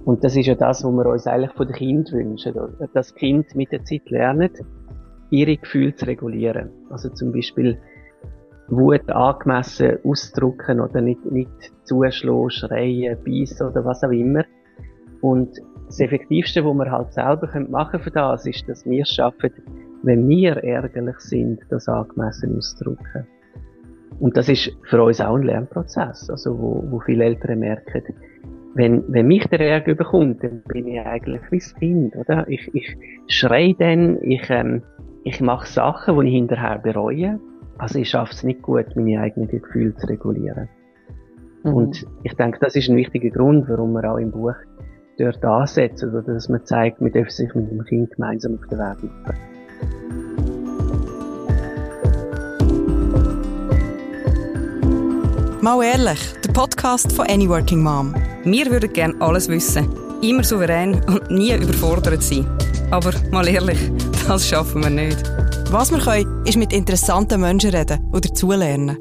Und das ist ja das, was wir uns eigentlich von den Kindern wünschen. Oder? Dass Kinder mit der Zeit lernen, ihre Gefühle zu regulieren. Also zum Beispiel Wut angemessen ausdrücken oder nicht zuschlagen, schreien, beißen oder was auch immer. Und das Effektivste, was wir halt selber machen für das, ist, dass wir es schaffen, wenn wir ärgerlich sind, das angemessen auszudrücken. Und das ist für uns auch ein Lernprozess, also wo viele Eltern merken, wenn mich der Ärger bekommt, dann bin ich eigentlich wie das Kind, oder? Ich schreie dann, ich mache Sachen, die ich hinterher bereue. Also ich schaffe es nicht gut, meine eigenen Gefühle zu regulieren. Und ich denke, das ist ein wichtiger Grund, warum wir auch im Buch dort ansetzen, oder dass man zeigt, man darf sich mit dem Kind gemeinsam auf den Weg machen. Mal ehrlich, der Podcast von Any Working Mom. Wir würden gerne alles wissen, immer souverän und nie überfordert sein. Aber mal ehrlich, das schaffen wir nicht. Was wir können, ist mit interessanten Menschen reden und dazulernen.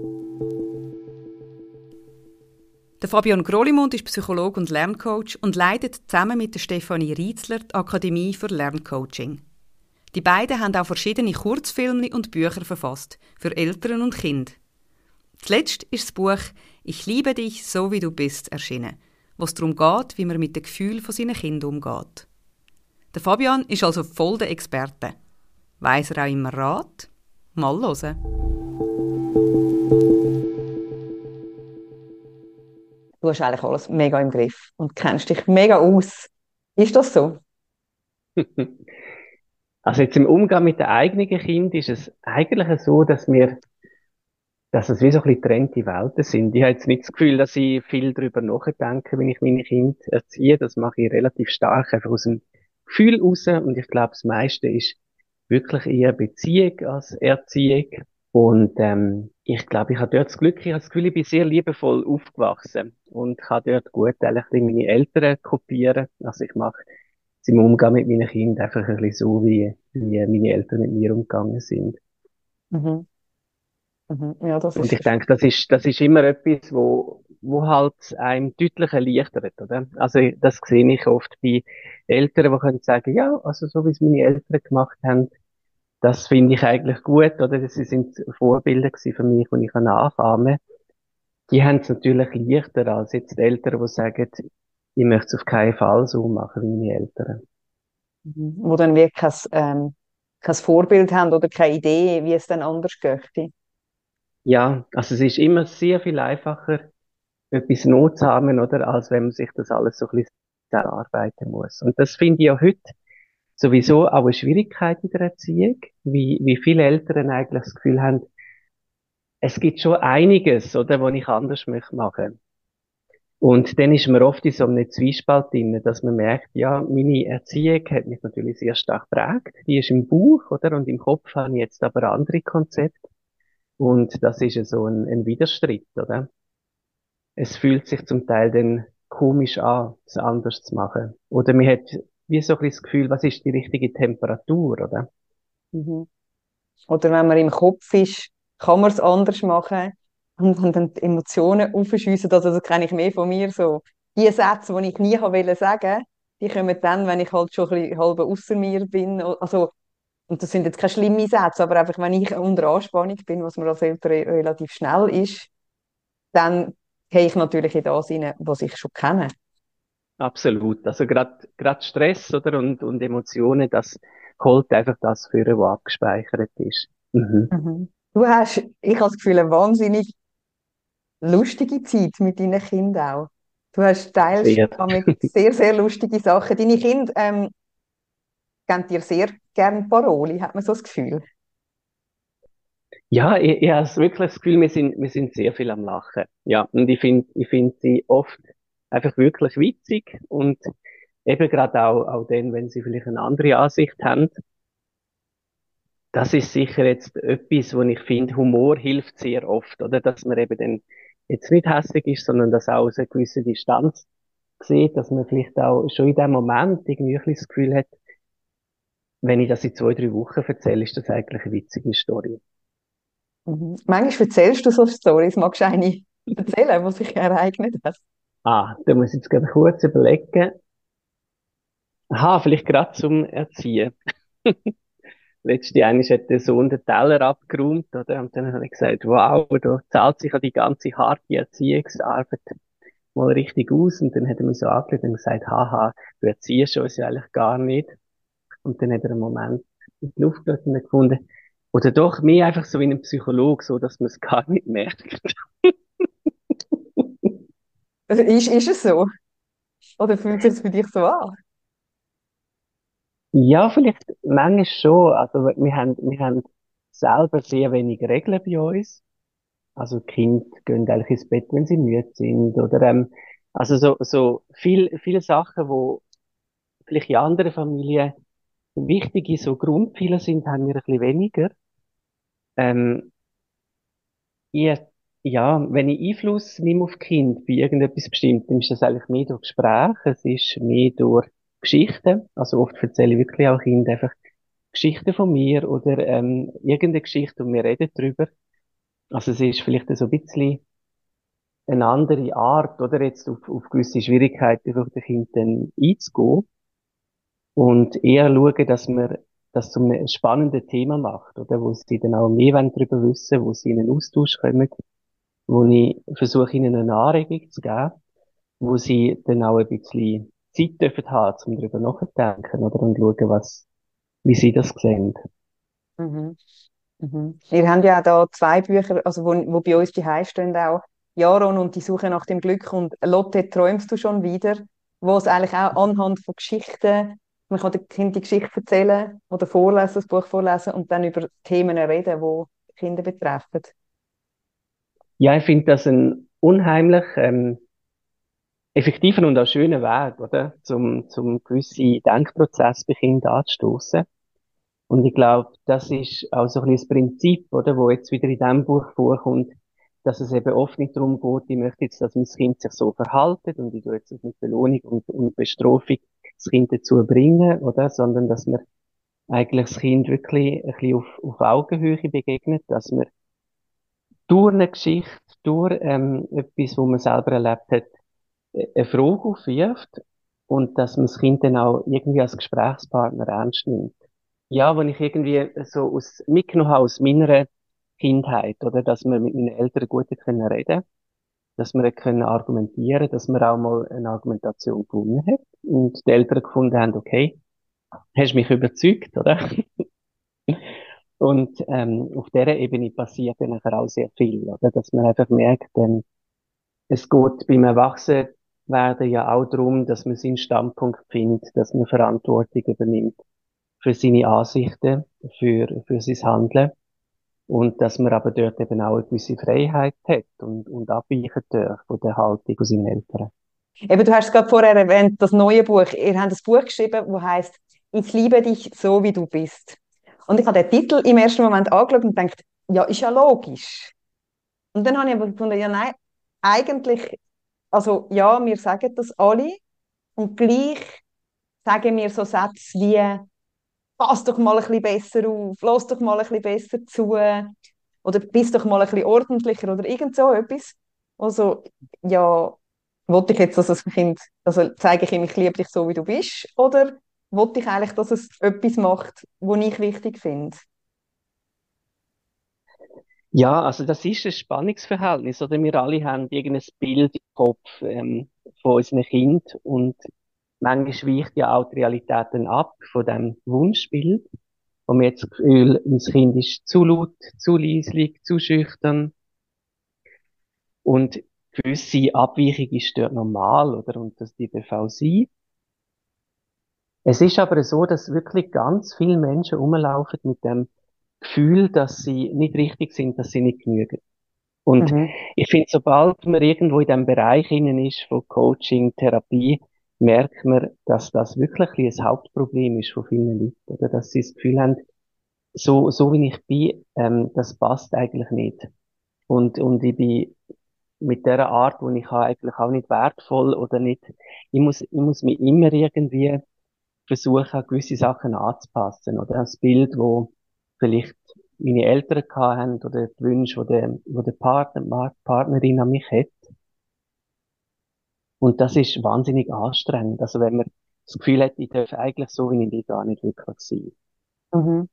Der Fabian Grolimund ist Psychologe und Lerncoach und leitet zusammen mit der Stefanie Rietzler die Akademie für Lerncoaching. Die beiden haben auch verschiedene Kurzfilme und Bücher verfasst, für Eltern und Kinder. Zuletzt ist das Buch «Ich liebe dich, so wie du bist» erschienen, wo es darum geht, wie man mit den Gefühlen von seinen Kindern umgeht. Der Fabian ist also voll der Experte. Weiss er auch immer Rat? Mal hören. Du hast eigentlich alles mega im Griff und kennst dich mega aus. Ist das so? Also jetzt im Umgang mit den eigenen Kindern ist es eigentlich so, dass es wie so ein bisschen getrennte Welten sind. Ich habe jetzt nicht das Gefühl, dass ich viel darüber nachdenke, wenn ich meine Kinder erziehe. Das mache ich relativ stark einfach aus dem Gefühl raus. Und ich glaube, das meiste ist wirklich eher Beziehung als Erziehung. Und ich glaube, ich habe dort das Glück, ich habe das Gefühl, ich bin sehr liebevoll aufgewachsen und kann dort gut eigentlich meine Eltern kopieren. Also ich mache es im Umgang mit meinen Kindern einfach ein bisschen so, wie meine Eltern mit mir umgegangen sind. Mhm. Ja, das Und ist ich denke, das ist immer etwas, wo halt einem deutlich erleichtert, oder? Also, das sehe ich oft bei Eltern, die können sagen, ja, also, so wie es meine Eltern gemacht haben, das finde ich eigentlich gut, oder? Sie sind Vorbilder gewesen für mich, die ich nachahmen kann. Die haben es natürlich leichter als jetzt die Eltern, die sagen, ich möchte es auf keinen Fall so machen wie meine Eltern. wo dann wirklich kein Vorbild haben oder keine Idee, wie es dann anders geht. Ja, also es ist immer sehr viel einfacher, etwas Not zu haben, oder, als wenn man sich das alles so ein bisschen erarbeiten muss. Und das finde ich ja heute sowieso auch eine Schwierigkeit in der Erziehung, wie viele Eltern eigentlich das Gefühl haben, es gibt schon einiges, oder, was ich anders möchte machen. Und dann ist man oft in so einem Zwiespalt drin, dass man merkt, ja, meine Erziehung hat mich natürlich sehr stark geprägt. Die ist im Bauch, oder? Und im Kopf habe ich jetzt aber andere Konzepte. Und das ist ja so ein Widerstreit, oder? Es fühlt sich zum Teil dann komisch an, es anders zu machen. Oder man hat wie so ein bisschen das Gefühl, was ist die richtige Temperatur, oder? Mhm. Oder wenn man im Kopf ist, kann man es anders machen. Und wenn dann die Emotionen aufschiessen, also das kenne ich mehr von mir so. Die Sätze, die ich nie wollte sagen, die kommen dann, wenn ich halt schon ein bisschen halb ausser mir bin. Also, und das sind jetzt keine schlimmen Sätze, aber einfach, wenn ich unter Anspannung bin, was mir als Eltern relativ schnell ist, dann gehe ich natürlich in das rein, was ich schon kenne. Absolut. Also gerade Stress, oder? Und Emotionen, das holt einfach das für, was abgespeichert ist. Mhm. Mhm. Ich habe das Gefühl, eine wahnsinnig lustige Zeit mit deinen Kindern auch. Teilst Sehr. damit sehr, sehr lustige Sachen. Deine Kinder geben dir sehr gerne Paroli, hat man so das Gefühl. Ja, ich habe wirklich das Gefühl, wir sind sehr viel am Lachen. Ja, und ich finde sie oft einfach wirklich witzig und eben gerade auch dann, wenn sie vielleicht eine andere Ansicht haben. Das ist sicher jetzt etwas, wo ich finde, Humor hilft sehr oft, oder? Dass man eben dann jetzt nicht hässlich ist, sondern dass auch aus einer gewissen Distanz sieht, dass man vielleicht auch schon in dem Moment irgendwie ein bisschen das Gefühl hat, wenn ich das in 2, 3 Wochen erzähle, ist das eigentlich eine witzige Story. Mhm. Manchmal erzählst du so Storys, magst du eine erzählen, was sich ereignet hat? Da muss ich jetzt gerade kurz überlegen. Vielleicht gerade zum Erziehen. Letzte einmal hat der Sohn den Teller abgeräumt, oder? Und dann habe ich gesagt, wow, da zahlt sich ja die ganze harte Erziehungsarbeit mal richtig aus. Und dann hat er mich so angeschaut und gesagt, haha, du erziehst uns ja eigentlich gar nicht. Und dann hat er einen Moment in die Luft gelassen und gefunden, oder doch mehr einfach so wie ein Psychologe, so dass man es gar nicht merkt. Also ist es so? Oder fühlt sich das für dich so an? Ja, vielleicht manchmal schon. Also wir haben selber sehr wenig Regeln bei uns. Also die Kinder gehen eigentlich ins Bett, wenn sie müde sind. Oder also so viele Sachen, wo vielleicht in anderen Familien wichtige so Grundpfeiler sind, haben wir ein bisschen weniger. Ähm, ich, ja, wenn ich Einfluss nehme auf Kind bei irgendetwas Bestimmtem, ist das eigentlich mehr durch Gespräche, es ist mehr durch Geschichten. Also oft erzähle ich wirklich auch Kindern einfach Geschichten von mir oder irgendeine Geschichte und wir reden drüber. Also es ist vielleicht so ein bisschen eine andere Art, oder jetzt auf gewisse Schwierigkeiten durch den Kind dann einzugehen und eher schauen, dass man das zu einem spannenden Thema macht, oder wo sie dann auch mehr darüber wissen, wo sie in einen Austausch kommen, wo ich versuche, ihnen eine Anregung zu geben, wo sie dann auch ein bisschen Zeit dürfen haben, um darüber nachzudenken, oder, und schauen, wie sie das sehen. Mhm. Mhm. Wir haben ja auch da zwei Bücher, also wo bei uns die stehen auch Jaron und die Suche nach dem Glück und Lotte, träumst du schon wieder, wo es eigentlich auch anhand von Geschichten, man kann dem Kind die Geschichte erzählen oder vorlesen, das Buch vorlesen und dann über Themen reden, die Kinder betreffen. Ja, ich finde das ein unheimlich effektiver und auch schöner Weg, oder? Zum gewisse Denkprozess bei Kindern anzustoßen. Und ich glaube, das ist auch so ein bisschen das Prinzip, oder? Wo jetzt wieder in diesem Buch vorkommt, dass es eben oft nicht darum geht, ich möchte jetzt, dass mein Kind sich so verhaltet und ich tue jetzt das mit Belohnung und Bestrafung das Kind dazu bringen, oder? Sondern, dass man eigentlich das Kind wirklich ein bisschen auf Augenhöhe begegnet, dass man durch eine Geschichte, durch etwas, wo man selber erlebt hat, eine Frage aufwirft und dass man das Kind dann auch irgendwie als Gesprächspartner ernst nimmt. Ja, wenn ich irgendwie so mitgenommen habe aus meiner Kindheit, oder, dass wir mit meinen Eltern gut können reden, dass wir können argumentieren, dass wir auch mal eine Argumentation gewonnen hat und die Eltern gefunden haben, okay, hast mich überzeugt, oder? Und auf dieser Ebene passiert dann nachher auch sehr viel, oder? Dass man einfach merkt, es geht beim Erwachsenwerden ja auch darum, dass man seinen Standpunkt findet, dass man Verantwortung übernimmt für seine Ansichten, für sein Handeln und dass man aber dort eben auch eine gewisse Freiheit hat und abweichen darf von der Haltung von seinen Eltern. Eben, du hast es gerade vorher erwähnt, das neue Buch. Ihr habt ein Buch geschrieben, das heißt Ich liebe dich so, wie du bist. Und ich habe den Titel im ersten Moment angeschaut und gedacht, ja, ist ja logisch. Und dann habe ich aber gefunden, ja, nein, eigentlich, also ja, wir sagen das alle und gleich sagen wir so Sätze wie, pass doch mal ein bisschen besser auf, lass doch mal ein bisschen besser zu oder bist doch mal ein bisschen ordentlicher oder irgend so etwas. Also, ja, wollte ich jetzt, dass das Kind, also zeige ich ihm, ich liebe dich so, wie du bist, oder wollte ich eigentlich, dass es etwas macht, was ich wichtig finde? Ja, also das ist ein Spannungsverhältnis, oder? Wir alle haben irgendein Bild im Kopf von unseren Kind und manchmal weicht ja auch die Realität dann ab von dem Wunschbild, wo man jetzt das Gefühl, unser Kind ist zu laut, zu leislich, zu schüchtern und gewisse Abweichung ist dort normal, oder? Und das die darf auch sein. Es ist aber so, dass wirklich ganz viele Menschen rumlaufen mit dem Gefühl, dass sie nicht richtig sind, dass sie nicht genügen. Und Mhm. ich finde, sobald man irgendwo in dem Bereich innen ist von Coaching, Therapie, merkt man, dass das wirklich ein bisschen ein Hauptproblem ist von vielen Leuten, oder? Dass sie das Gefühl haben, so wie ich bin, das passt eigentlich nicht. Und ich bin mit der Art, die ich habe, eigentlich auch nicht wertvoll oder nicht, ich muss mich immer irgendwie versuchen, an gewisse Sachen anzupassen, oder? Das Bild, wo vielleicht meine Eltern gehabt haben, oder die Wünsche, wo der Partner, die Partnerin an mich hat. Und das ist wahnsinnig anstrengend. Also wenn man das Gefühl hat, ich darf eigentlich so, wie ich bin, gar nicht wirklich sein. Mhm.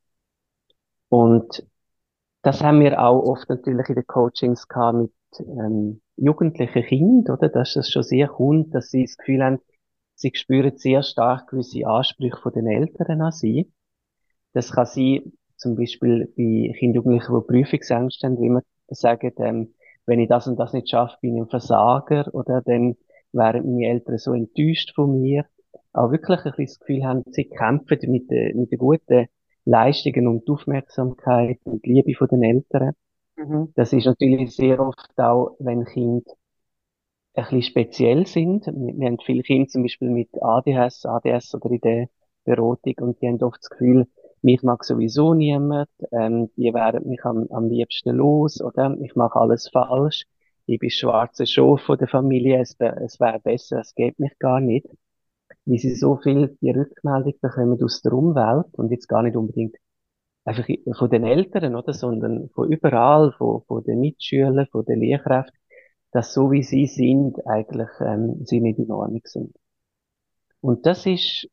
Und das haben wir auch oft natürlich in den Coachings gehabt mit jugendlichen Kindern, oder? Dass das schon sehr kommt, dass sie das Gefühl haben, sie spüren sehr stark gewisse Ansprüche von den Eltern an sie. Das kann sein, zum Beispiel bei Kindern und Jugendlichen, die Prüfungsängste haben, wie man sagen, wenn ich das und das nicht schaffe, bin ich ein Versager, oder dann wären meine Eltern so enttäuscht von mir. Auch wirklich ein bisschen das Gefühl haben, sie kämpfen mit den guten Leistungen um die Aufmerksamkeit und die Liebe von den Eltern. Mhm. Das ist natürlich sehr oft auch, wenn Kinder ein bisschen speziell sind. Wir haben viele Kinder zum Beispiel mit ADS oder in der Beratung und die haben oft das Gefühl, mich mag sowieso niemand, die wären mich am liebsten los, oder? Ich mache alles falsch. Ich bin schwarzer Schaf von der Familie, es wäre besser, es geht mich gar nicht. Wie sie so viel die Rückmeldung bekommen aus der Umwelt und jetzt gar nicht unbedingt einfach von den Eltern, oder, sondern von überall, von den Mitschülern, von den Lehrkräften, dass so wie sie sind, eigentlich sie nicht in Ordnung sind. Und das ist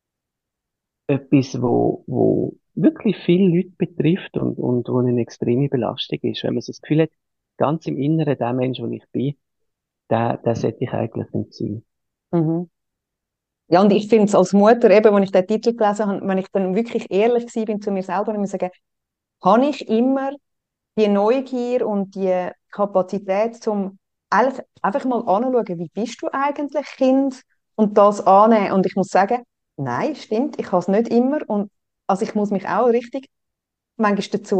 etwas, wo wirklich viele Leute betrifft und wo eine extreme Belastung ist. Wenn man so das Gefühl hat, ganz im Inneren, der Mensch, der ich bin, der sollte ich eigentlich nicht sein. Mhm. Ja, und ich finde es als Mutter, eben, als ich den Titel gelesen habe, wenn ich dann wirklich ehrlich gewesen bin zu mir selber, und muss sagen, habe ich immer die Neugier und die Kapazität, zum eigentlich einfach mal anzuschauen, wie bist du eigentlich Kind und das annehmen. Und ich muss sagen, nein, stimmt, ich habe es nicht immer. Und also ich muss mich auch richtig manchmal dazu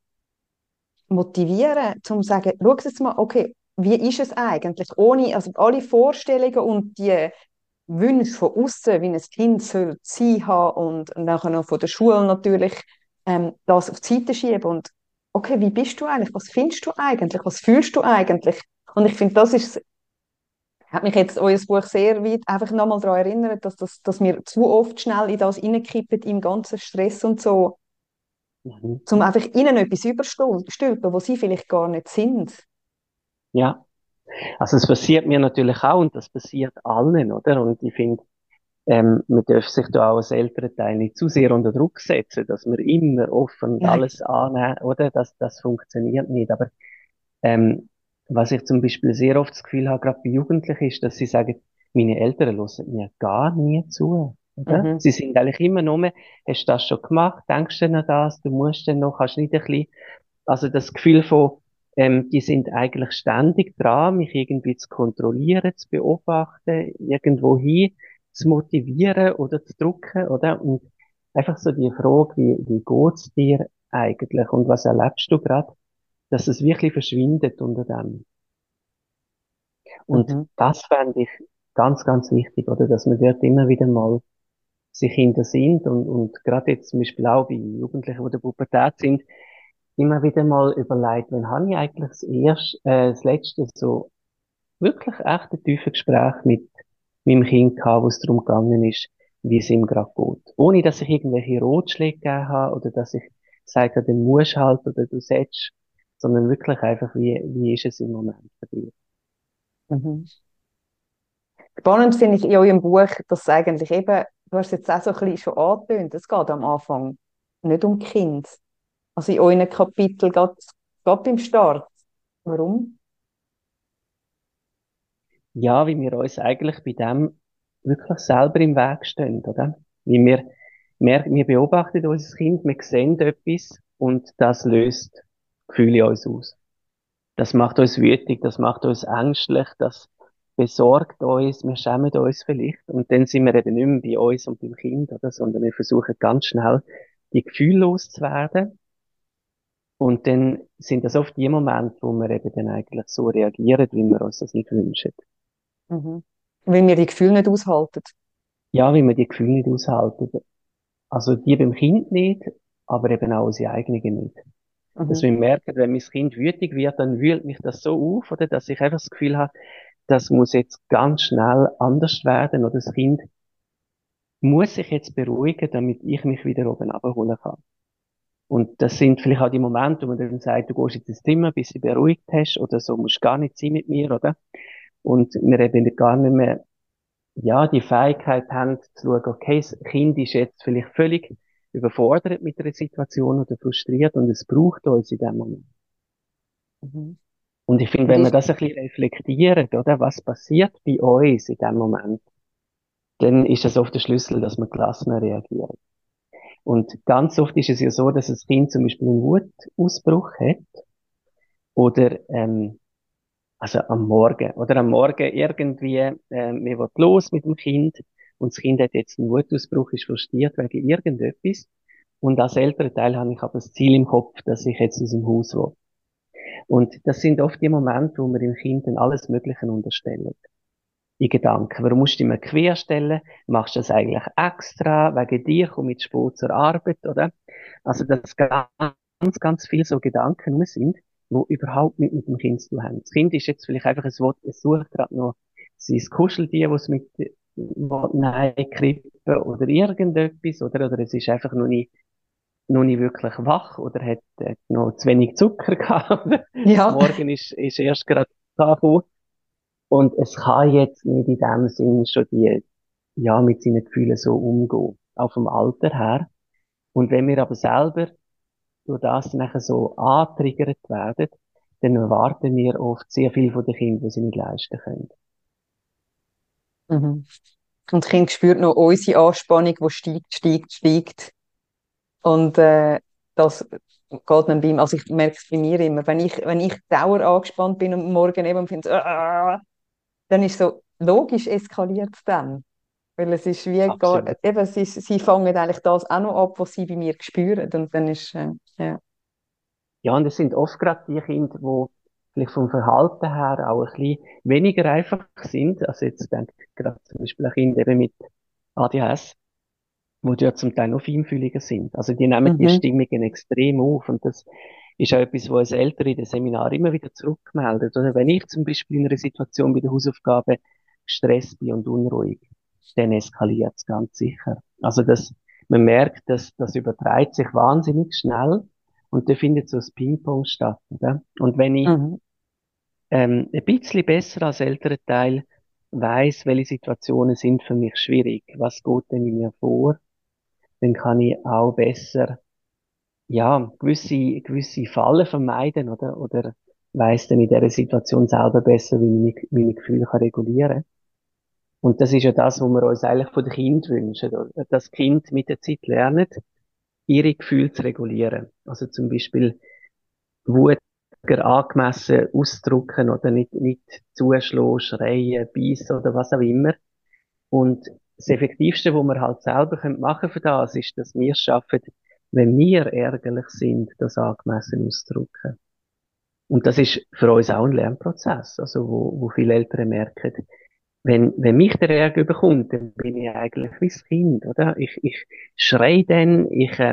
motivieren, zum zu sagen, schau jetzt mal, okay, wie ist es eigentlich? Ohne, also alle Vorstellungen und die Wünsche von außen, wie ein Kind soll sein haben und nachher noch von der Schule natürlich das auf die Seite schieben und okay, wie bist du eigentlich? Was findest du eigentlich? Was fühlst du eigentlich? Und ich finde, das ist, hat mich jetzt euer Buch sehr weit einfach nochmal daran erinnert, dass wir zu oft schnell in das reinkippen, im ganzen Stress und so, Mhm. um einfach ihnen etwas überstülpen, wo sie vielleicht gar nicht sind. Ja. Also es passiert mir natürlich auch und das passiert allen, oder? Und ich finde, man darf sich da auch als Elternteil nicht zu sehr unter Druck setzen, dass man immer offen und Nein. alles annehmen, oder? Das funktioniert nicht. Aber ähm, was ich zum Beispiel sehr oft das Gefühl habe, gerade bei Jugendlichen, ist, dass sie sagen, meine Eltern hören mir gar nie zu, oder? Mhm. Sie sind eigentlich immer nur, hast du das schon gemacht? Denkst du an das? Du musst dann noch, kannst nicht ein bisschen, also das Gefühl von, die sind eigentlich ständig dran, mich irgendwie zu kontrollieren, zu beobachten, irgendwo hin zu motivieren oder zu drücken, oder? Und einfach so die Frage, wie geht's dir eigentlich und was erlebst du gerade, dass es wirklich verschwindet unter dem. Und Mhm. das fände ich ganz, ganz wichtig, oder? Dass man dort immer wieder mal sich hinter sind und gerade jetzt zum Beispiel auch bei Jugendlichen, die in der Pubertät sind, immer wieder mal überlegt, wann habe ich eigentlich das letzte so wirklich echte tiefe Gespräch mit meinem Kind gehabt, wo es darum gegangen ist, wie es ihm gerade geht. Ohne, dass ich irgendwelche Ratschläge gegeben habe oder dass ich gesagt habe, du musst halt oder du sollst, sondern wirklich einfach, wie ist es im Moment bei dir? Mhm. Spannend finde ich in eurem Buch, dass es eigentlich eben, du hast es jetzt auch so ein bisschen schon angetönt, es geht am Anfang nicht um Kind. Also in euren Kapitel geht beim Start. Warum? Ja, wie wir uns eigentlich bei dem wirklich selber im Weg stehen, oder? Wie wir beobachten unser Kind, wir sehen etwas und das löst Gefühle in uns aus. Das macht uns wütend, das macht uns ängstlich, das besorgt uns, wir schämen uns vielleicht und dann sind wir eben nicht mehr bei uns und beim Kind, oder? Sondern wir versuchen ganz schnell, die Gefühle loszuwerden und dann sind das oft die Momente, wo wir eben dann eigentlich so reagieren, wie wir uns das nicht wünschen. Mhm. Weil wir die Gefühle nicht aushalten. Ja, wie wir die Gefühle nicht aushalten. Also die beim Kind nicht, aber eben auch unsere eigenen nicht. Dass Mhm. wir merken, wenn mein Kind wütig wird, dann wühlt mich das so auf, oder dass ich einfach das Gefühl habe, das muss jetzt ganz schnell anders werden, oder das Kind muss sich jetzt beruhigen, damit ich mich wieder oben abholen kann. Und das sind vielleicht auch die Momente, wo man dann sagt, du gehst jetzt ins Zimmer, bis du beruhigt hast, oder so musst du gar nicht sein mit mir, oder? und wir eben gar nicht mehr, ja, die Fähigkeit haben zu schauen, okay, das Kind ist jetzt vielleicht völlig überfordert mit der Situation oder frustriert und es braucht uns in dem Moment. Mhm. Und ich finde, Und wenn wir ist, das ein bisschen reflektieren, oder, was passiert bei uns in dem Moment, dann ist es oft der Schlüssel, dass wir gelassener reagieren. Und ganz oft ist es ja so, dass das Kind zum Beispiel einen Wutausbruch hat oder also am Morgen irgendwie, wir wollen los mit dem Kind und das Kind hat jetzt einen Wutausbruch, ist frustriert wegen irgendetwas und als Elternteil habe ich aber das Ziel im Kopf, dass ich jetzt aus dem Haus will. Und das sind oft die Momente, wo wir dem Kind dann alles Mögliche unterstellen. In Gedanken. Warum musst du immer querstellen? Machst du das eigentlich extra? Wegen dir komme ich zu spät zur Arbeit, oder? Also, dass ganz viel so Gedanken nur sind, die überhaupt nicht mit dem Kind zu tun haben. Das Kind ist jetzt vielleicht einfach ein Wort, es sucht gerade noch sein Kuscheltier, was es mit, nein, krippen oder irgendetwas, oder es ist einfach noch nicht wirklich wach oder hat noch zu wenig Zucker gehabt. ja, Morgen ist erst gerade angekommen. Und es kann jetzt nicht in dem Sinn schon ja, mit seinen Gefühlen so umgehen. Auch vom Alter her. Und wenn wir aber selber durch das nachher so antriggert werden, dann erwarten wir oft sehr viel von den Kindern, die sie nicht leisten können. mhm. Und das Kind spürt noch unsere Anspannung, die steigt, steigt, steigt. Und das geht dann bei ihm, also ich merke es bei mir immer, wenn ich dauer angespannt bin und morgen eben finde, dann ist so, logisch eskaliert es dann. Weil es ist wie gar, Absolut. eben, sie fangen eigentlich das auch noch ab, was sie bei mir spüren. Und dann ist, ja. Ja, und es sind oft gerade die Kinder, die vielleicht vom Verhalten her auch ein bisschen weniger einfach sind. Also jetzt denke ich gerade zum Beispiel an Kinder eben mit ADHS, wo die ja zum Teil noch feinfühliger sind. Also die nehmen die Mhm. Stimmungen extrem auf und das ist auch etwas, was uns Eltern in den Seminaren immer wieder zurückmeldet. Oder wenn ich zum Beispiel in einer Situation bei der Hausaufgabe gestresst bin und unruhig, dann eskaliert es ganz sicher. Also man merkt, dass das übertreibt sich wahnsinnig schnell und da findet so ein Ping-Pong statt. Oder? Und wenn ich Mhm. ein bisschen besser als älterer Teil weiß, welche Situationen sind für mich schwierig, was geht denn in mir vor, dann kann ich auch besser, ja, gewisse Fallen vermeiden, oder weiss dann in dieser Situation selber besser, wie ich meine Gefühle kann regulieren. Und das ist ja das, was wir uns eigentlich von den Kindern wünschen, oder? Dass Kind mit der Zeit lernen, ihre Gefühle zu regulieren. Also zum Beispiel Wut angemessen ausdrücken oder nicht zuschlagen, schreien, beißen oder was auch immer. Und das Effektivste, was wir halt selber machen können für das, ist, dass wir es schaffen, wenn wir ärgerlich sind, das angemessen auszudrücken. Und das ist für uns auch ein Lernprozess, also wo viele Eltern merken, wenn mich der Ärger überkommt, dann bin ich eigentlich wie das Kind, oder? Ich schreie dann,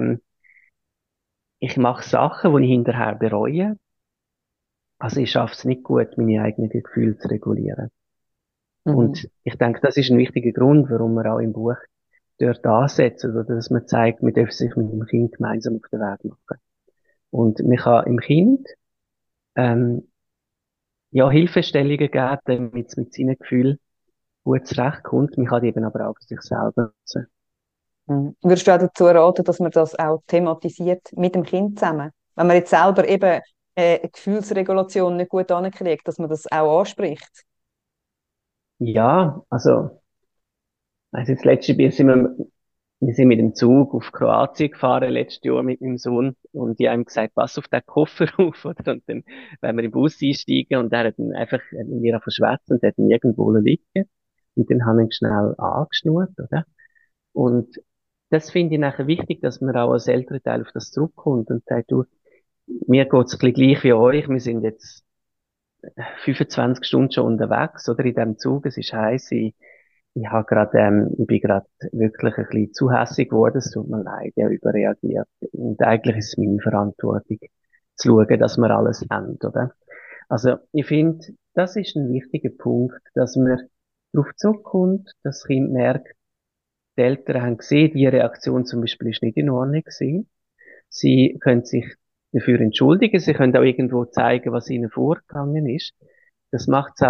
ich mache Sachen, die ich hinterher bereue. Also ich schaffe es nicht gut, meine eigenen Gefühle zu regulieren. Mhm. Und ich denke, das ist ein wichtiger Grund, warum wir auch im Buch dort ansetzen, oder dass man zeigt, man darf sich mit dem Kind gemeinsam auf den Weg machen. Und man kann im Kind, ähm, ja, Hilfestellungen geben, damit es mit seinen Gefühlen gut zurechtkommt. Man kann die eben aber auch für sich selber nutzen. Mhm. Würdest du auch dazu raten, dass man das auch thematisiert mit dem Kind zusammen? Wenn man jetzt selber eben eine Gefühlsregulation nicht gut ankriegt, dass man das auch anspricht? Ja, also das letzte Mal wir sind mit dem Zug auf Kroatien gefahren, letztes Jahr mit meinem Sohn, und die haben gesagt, pass auf den Koffer auf, oder? Und dann, wenn wir im Bus einsteigen, und er hat dann einfach, hat mit mir verschwätzt und hat ihn irgendwo liegen. Und dann haben wir ihn schnell angeschnurrt, oder? Und das finde ich nachher wichtig, dass man auch als Elternteil auf das zurückkommt und sagt, du, mir geht's ein bisschen gleich wie euch, wir sind jetzt 25 Stunden schon unterwegs, oder in dem Zug, es ist heiß, ich bin gerade wirklich ein bisschen zu hässig geworden, es tut mir leid, ich habe überreagiert. Und eigentlich ist es meine Verantwortung, zu schauen, dass wir alles haben, oder? Also, ich finde, das ist ein wichtiger Punkt, dass man darauf zurückkommt, dass das Kind merkt, die Eltern haben gesehen, die Reaktion zum Beispiel ist nicht in Ordnung gewesen. Sie können sich dafür entschuldigen, sie können auch irgendwo zeigen, was ihnen vorgegangen ist. Das macht es auch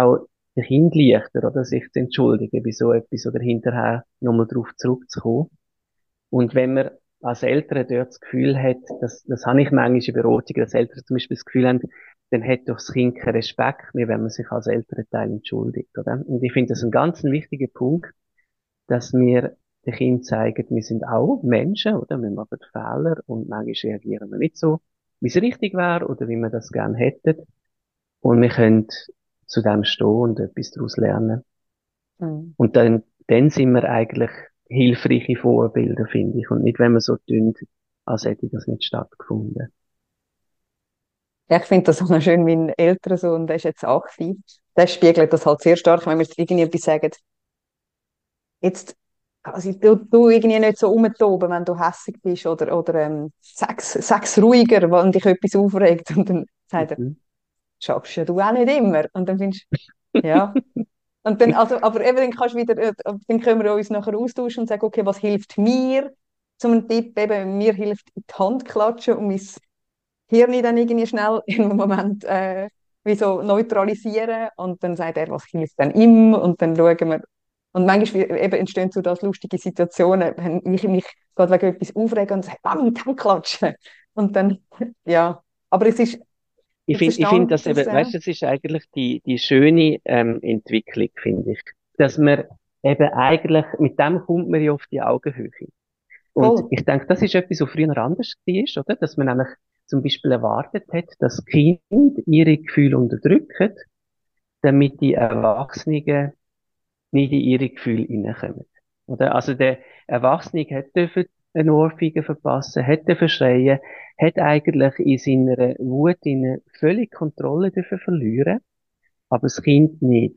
den Kind leichter, oder, sich zu entschuldigen bei so etwas oder hinterher nochmal drauf zurückzukommen. Und wenn man als Eltern dort das Gefühl hat, das habe ich manchmal in Beratungen, dass Eltern zum Beispiel das Gefühl haben, dann hat doch das Kind keinen Respekt mehr, wenn man sich als Elternteil entschuldigt, oder? Und ich finde das ein ganz wichtiger Punkt, dass wir den Kindern zeigen, wir sind auch Menschen, oder? Wir machen Fehler und manchmal reagieren wir nicht so, wie es richtig wäre oder wie wir das gerne hätten. Und wir können zu dem stehen und etwas daraus lernen. Mhm. Und dann sind wir eigentlich hilfreiche Vorbilder, finde ich. Und nicht, wenn wir so tun, als hätte das nicht stattgefunden. Ja, ich finde das auch noch schön, mein älterer Sohn, der ist jetzt 8. Der spiegelt das halt sehr stark, wenn wir irgendwie etwas sagen. Jetzt, also du irgendwie nicht so rumtoben, wenn du hässig bist oder sag's ruhiger, wenn dich etwas aufregt. Und dann sagt er, Mhm. schaffst ja du auch nicht immer. Und dann findest du, ja. Und dann, also, aber eben, dann kannst du wieder, dann können wir uns nachher austauschen und sagen, okay, was hilft mir? Zum Tipp, eben, mir hilft in die Hand klatschen und mein Hirn dann irgendwie schnell in einem Moment wie so neutralisieren. Und dann sagt er, was hilft denn ihm? Und dann schauen wir. Und manchmal eben entstehen so das lustige Situationen, wenn ich mich gerade wegen etwas aufrege und sage, bam, mit die Hand klatschen. Und dann, ja. Aber es ist, Ich ich finde verstand das das, eben, weißt du, das ist eigentlich die schöne Entwicklung, finde ich. Dass man eben eigentlich, mit dem kommt man ja auf die Augenhöhe. Und voll. ich denke, das ist etwas, was früher anders war, oder? Dass man nämlich zum Beispiel erwartet hat, dass Kinder ihre Gefühle unterdrücken, damit die Erwachsenen nicht in ihre Gefühle hineinkommen. Oder? Also der Erwachsene hat dürfen eine Ohrfeige verpassen, hat dürfen schreien, hat eigentlich in seiner Wut völlig Kontrolle dürfen verlieren, aber das Kind nicht.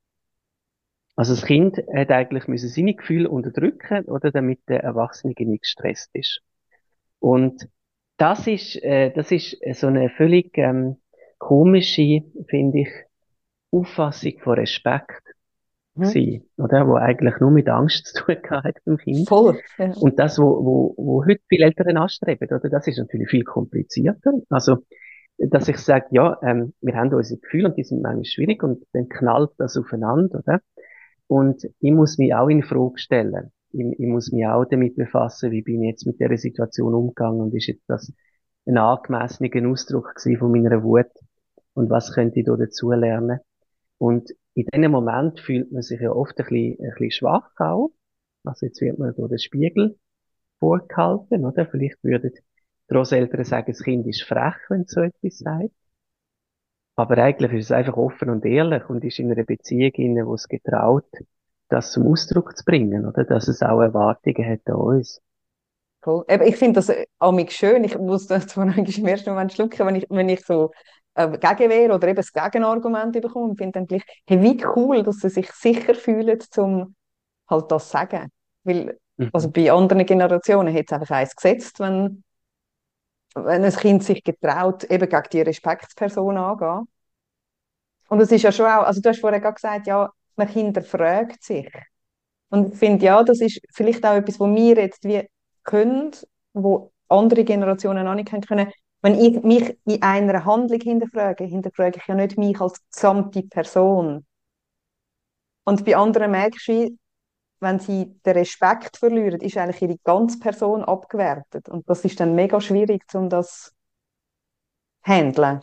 Also das Kind hat eigentlich müssen seine Gefühle unterdrücken, oder, damit der Erwachsene nicht gestresst ist. Und das ist so eine völlig komische, finde ich, Auffassung von Respekt Mhm. gewesen, oder? Wo eigentlich nur mit Angst zu tun hat beim Kind. Voll. Ja. Und das, wo heute viele Eltern anstreben, oder? Das ist natürlich viel komplizierter. Also, dass ich sage, ja, wir haben unsere Gefühle und die sind manchmal schwierig und dann knallt das aufeinander, oder? Und ich muss mich auch in Frage stellen. Ich muss mich auch damit befassen, wie bin ich jetzt mit der Situation umgegangen und ist jetzt das ein angemessener Ausdruck gewesen von meiner Wut und was könnte ich da dazu lernen? Und in diesem Moment fühlt man sich ja oft ein bisschen schwach auch. Also jetzt wird man durch den Spiegel vorgehalten, oder? Vielleicht würden die Grosseltern sagen, das Kind ist frech, wenn es so etwas sagt. Aber eigentlich ist es einfach offen und ehrlich und ist in einer Beziehung inne, wo es getraut, das zum Ausdruck zu bringen, oder? Dass es auch Erwartungen hat an uns. Cool. Eben, ich finde das amig schön. Ich muss das zwar eigentlich im ersten Moment schlucken, wenn ich so Gegenwehr oder eben das Gegenargument bekomme und finde dann gleich, hey, wie cool, dass sie sich sicher fühlen, zum halt das zu sagen. Weil, also Mhm. bei anderen Generationen hätte es einfach eins gesetzt, wenn ein Kind sich getraut, eben gegen die Respektsperson anzugehen. Und es ist ja schon auch, also du hast vorher gerade gesagt, ja, man hinterfragt sich. Und ich finde, ja, das ist vielleicht auch etwas, wo wir jetzt wie können, wo andere Generationen noch nicht können. Wenn ich mich in einer Handlung hinterfrage, hinterfrage ich ja nicht mich als gesamte Person. Und bei anderen merkst du, wenn sie den Respekt verlieren, ist eigentlich ihre ganze Person abgewertet. Und das ist dann mega schwierig, um das zu handeln.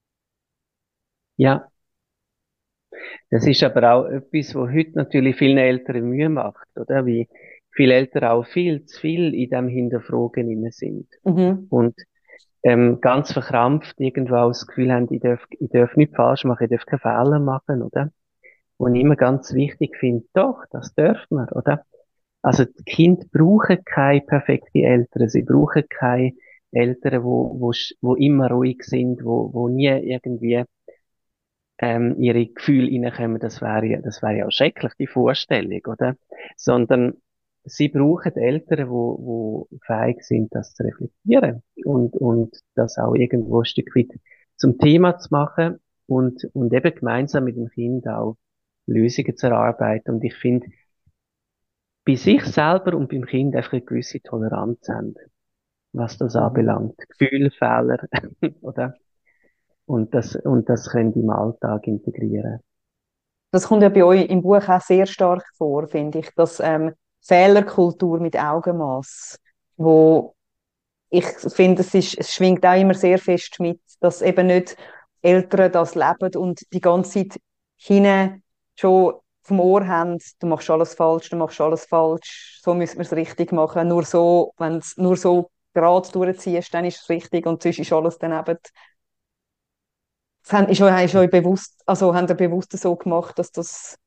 Ja, das ist aber auch etwas, wo heute natürlich vielen Eltern Mühe macht, oder? Wie viele Eltern auch viel zu viel in dem Hinterfragen inne sind. Mhm. Und ganz verkrampft irgendwo auch das Gefühl haben, ich darf nichts falsch machen, ich darf keine Fehler machen, oder? Und ich immer ganz wichtig finde, doch, das dürfen wir, oder? Also die Kinder brauchen keine perfekten Eltern, sie brauchen keine Eltern, wo immer ruhig sind, wo nie irgendwie ihre Gefühle reinkommen, das wäre ja auch schrecklich, die Vorstellung, oder? Sondern sie brauchen Eltern, wo fähig sind, das zu reflektieren und das auch irgendwo ein Stück weit zum Thema zu machen und eben gemeinsam mit dem Kind auch Lösungen zu erarbeiten. Und ich finde, bei sich selber und beim Kind einfach eine gewisse Toleranz haben, was das Mhm. anbelangt. Gefühle, Fehler, oder? Und das können die im Alltag integrieren. Das kommt ja bei euch im Buch auch sehr stark vor, finde ich, dass Fehlerkultur mit Augenmaß, wo ich finde, es schwingt auch immer sehr fest mit, dass eben nicht Eltern das leben und die ganze Zeit hinten schon vom Ohr haben, du machst alles falsch, du machst alles falsch, so müssen wir es richtig machen. Nur so, wenn du es nur so gerade durchziehst, dann ist es richtig und sonst ist alles daneben. Ist euch bewusst, also habt ihr bewusst so gemacht, dass das,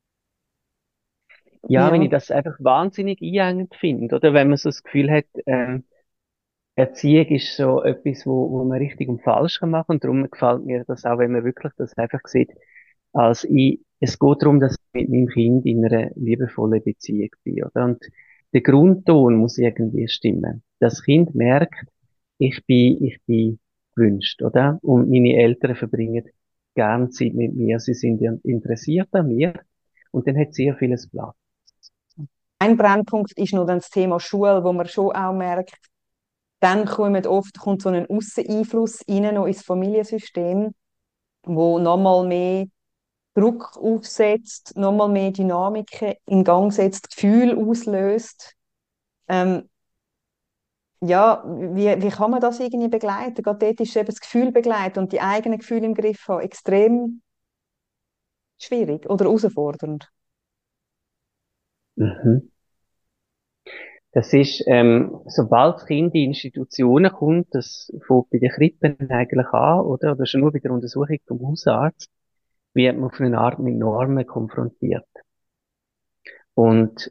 Ja, wenn ja, ich das einfach wahnsinnig einengend finde, oder wenn man so das Gefühl hat, Erziehung ist so etwas, wo man richtig und falsch kann machen. Und darum gefällt mir das auch, wenn man wirklich das einfach sieht, es geht darum, dass ich mit meinem Kind in einer liebevollen Beziehung bin, oder? Und der Grundton muss irgendwie stimmen. Das Kind merkt, ich bin gewünscht, oder? Und meine Eltern verbringen gern Zeit mit mir. Sie sind ja interessiert an mir. Und dann hat sehr vieles Platz. ein Brennpunkt ist noch dann das Thema Schule, wo man schon auch merkt, dann kommt so ein Ausseneinfluss rein noch ins Familiensystem, wo nochmal mehr Druck aufsetzt, nochmal mehr Dynamiken in Gang setzt, Gefühl auslöst. Ähm, ja, wie kann man das irgendwie begleiten? Gerade dort ist eben das Gefühl begleiten und die eigenen Gefühle im Griff haben extrem schwierig oder herausfordernd. Mhm. Das ist, sobald das Kind in Institutionen kommt, das fängt bei den Krippen eigentlich an, oder schon nur bei der Untersuchung vom Hausarzt, wird man auf eine Art mit Normen konfrontiert. Und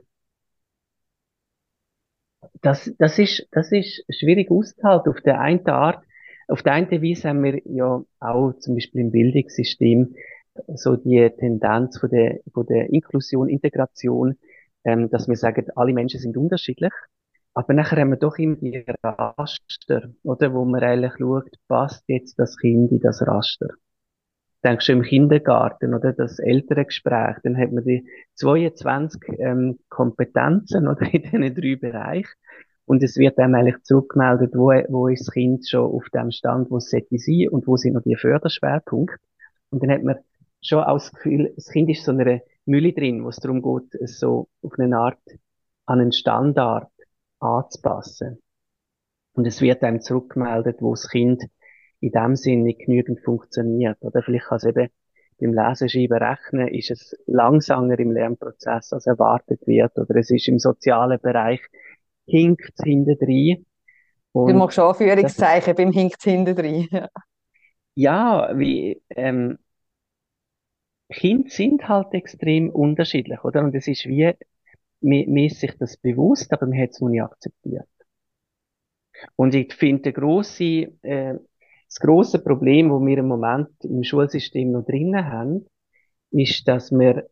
das ist schwierig auszuhalten. Auf der einen Weise haben wir ja auch zum Beispiel im Bildungssystem so die Tendenz von der Inklusion, Integration, dass wir sagen, alle Menschen sind unterschiedlich. Aber nachher haben wir doch immer die Raster, oder? Wo man eigentlich schaut, passt jetzt das Kind in das Raster? Denkst du im Kindergarten, oder? Das Elterngespräch, dann hat man die 22, Kompetenzen, oder? In diesen 3 Bereichen. Und es wird einem eigentlich zurückgemeldet, wo ist das Kind schon auf dem Stand, wo es sollte sein und wo sind noch die Förderschwerpunkte. Und dann hat man schon auch das Gefühl, das Kind ist so in einer Mühle drin, wo es darum geht, es so auf eine Art an einen Standard anzupassen. Und es wird einem zurückgemeldet, wo das Kind in dem Sinn nicht genügend funktioniert. Oder vielleicht kann es eben beim Lesen, Schreiben, Rechnen ist es langsamer im Lernprozess, als erwartet wird. Oder es ist im sozialen Bereich, hinkt es hintendrein. Du Und machst das, Anführungszeichen beim Hinkt hinten drin. ja, Kinder sind halt extrem unterschiedlich, oder? Und es ist wie, mir ist sich das bewusst, aber man hat es noch nicht akzeptiert. Und ich finde, das grosse Problem, das wir im Moment im Schulsystem noch drinnen haben, ist, dass wir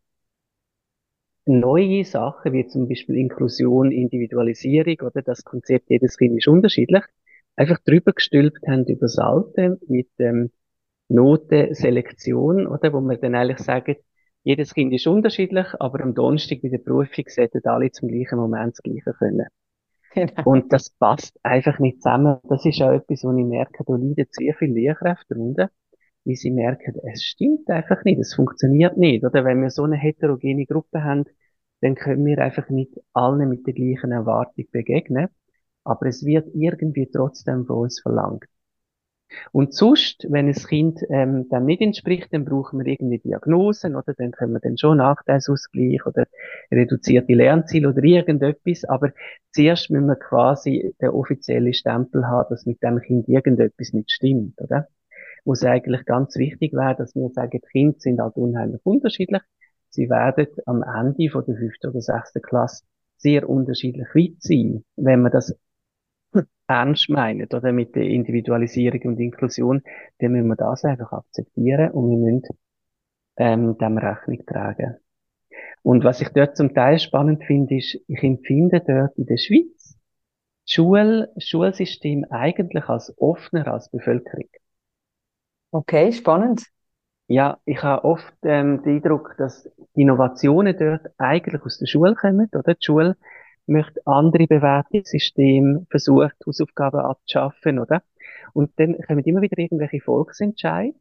neue Sachen, wie zum Beispiel Inklusion, Individualisierung, oder das Konzept, jedes Kind ist unterschiedlich, einfach drüber gestülpt haben über das Alte mit Notenselektion, oder, wo wir dann eigentlich sagen, jedes Kind ist unterschiedlich, aber am Donnerstag bei der Prüfung sollten alle zum gleichen Moment das Gleiche können. Genau. Und das passt einfach nicht zusammen. Das ist auch etwas, wo ich merke, da leiden sehr viele Lehrkräfte darunter, wie sie merken, es stimmt einfach nicht, es funktioniert nicht. Oder wenn wir so eine heterogene Gruppe haben, dann können wir einfach nicht allen mit der gleichen Erwartung begegnen. Aber es wird irgendwie trotzdem von uns verlangt. Und sonst, wenn ein Kind dem nicht entspricht, dann brauchen wir irgendwie Diagnosen, oder dann können wir dann schon Nachteilsausgleich oder reduzierte Lernziele oder irgendetwas. Aber zuerst müssen wir quasi den offiziellen Stempel haben, dass mit dem Kind irgendetwas nicht stimmt, oder? Wo es eigentlich ganz wichtig wäre, dass wir sagen, die Kinder sind halt unheimlich unterschiedlich. Sie werden am Ende von der 5. oder 6. Klasse sehr unterschiedlich weit sein. Wenn man das ernst meinen, oder mit der Individualisierung und Inklusion, dann müssen wir das einfach akzeptieren und wir müssen dem Rechnung tragen. Und was ich dort zum Teil spannend finde, ist, ich empfinde dort in der Schweiz Schulsystem eigentlich als offener als die Bevölkerung. Okay, spannend. Ja, ich habe oft den Eindruck, dass die Innovationen dort eigentlich aus der Schule kommen, oder? Die Schule möchte andere Bewertungssysteme, versucht, Hausaufgaben abzuschaffen, oder? Und dann kommen immer wieder irgendwelche Volksentscheide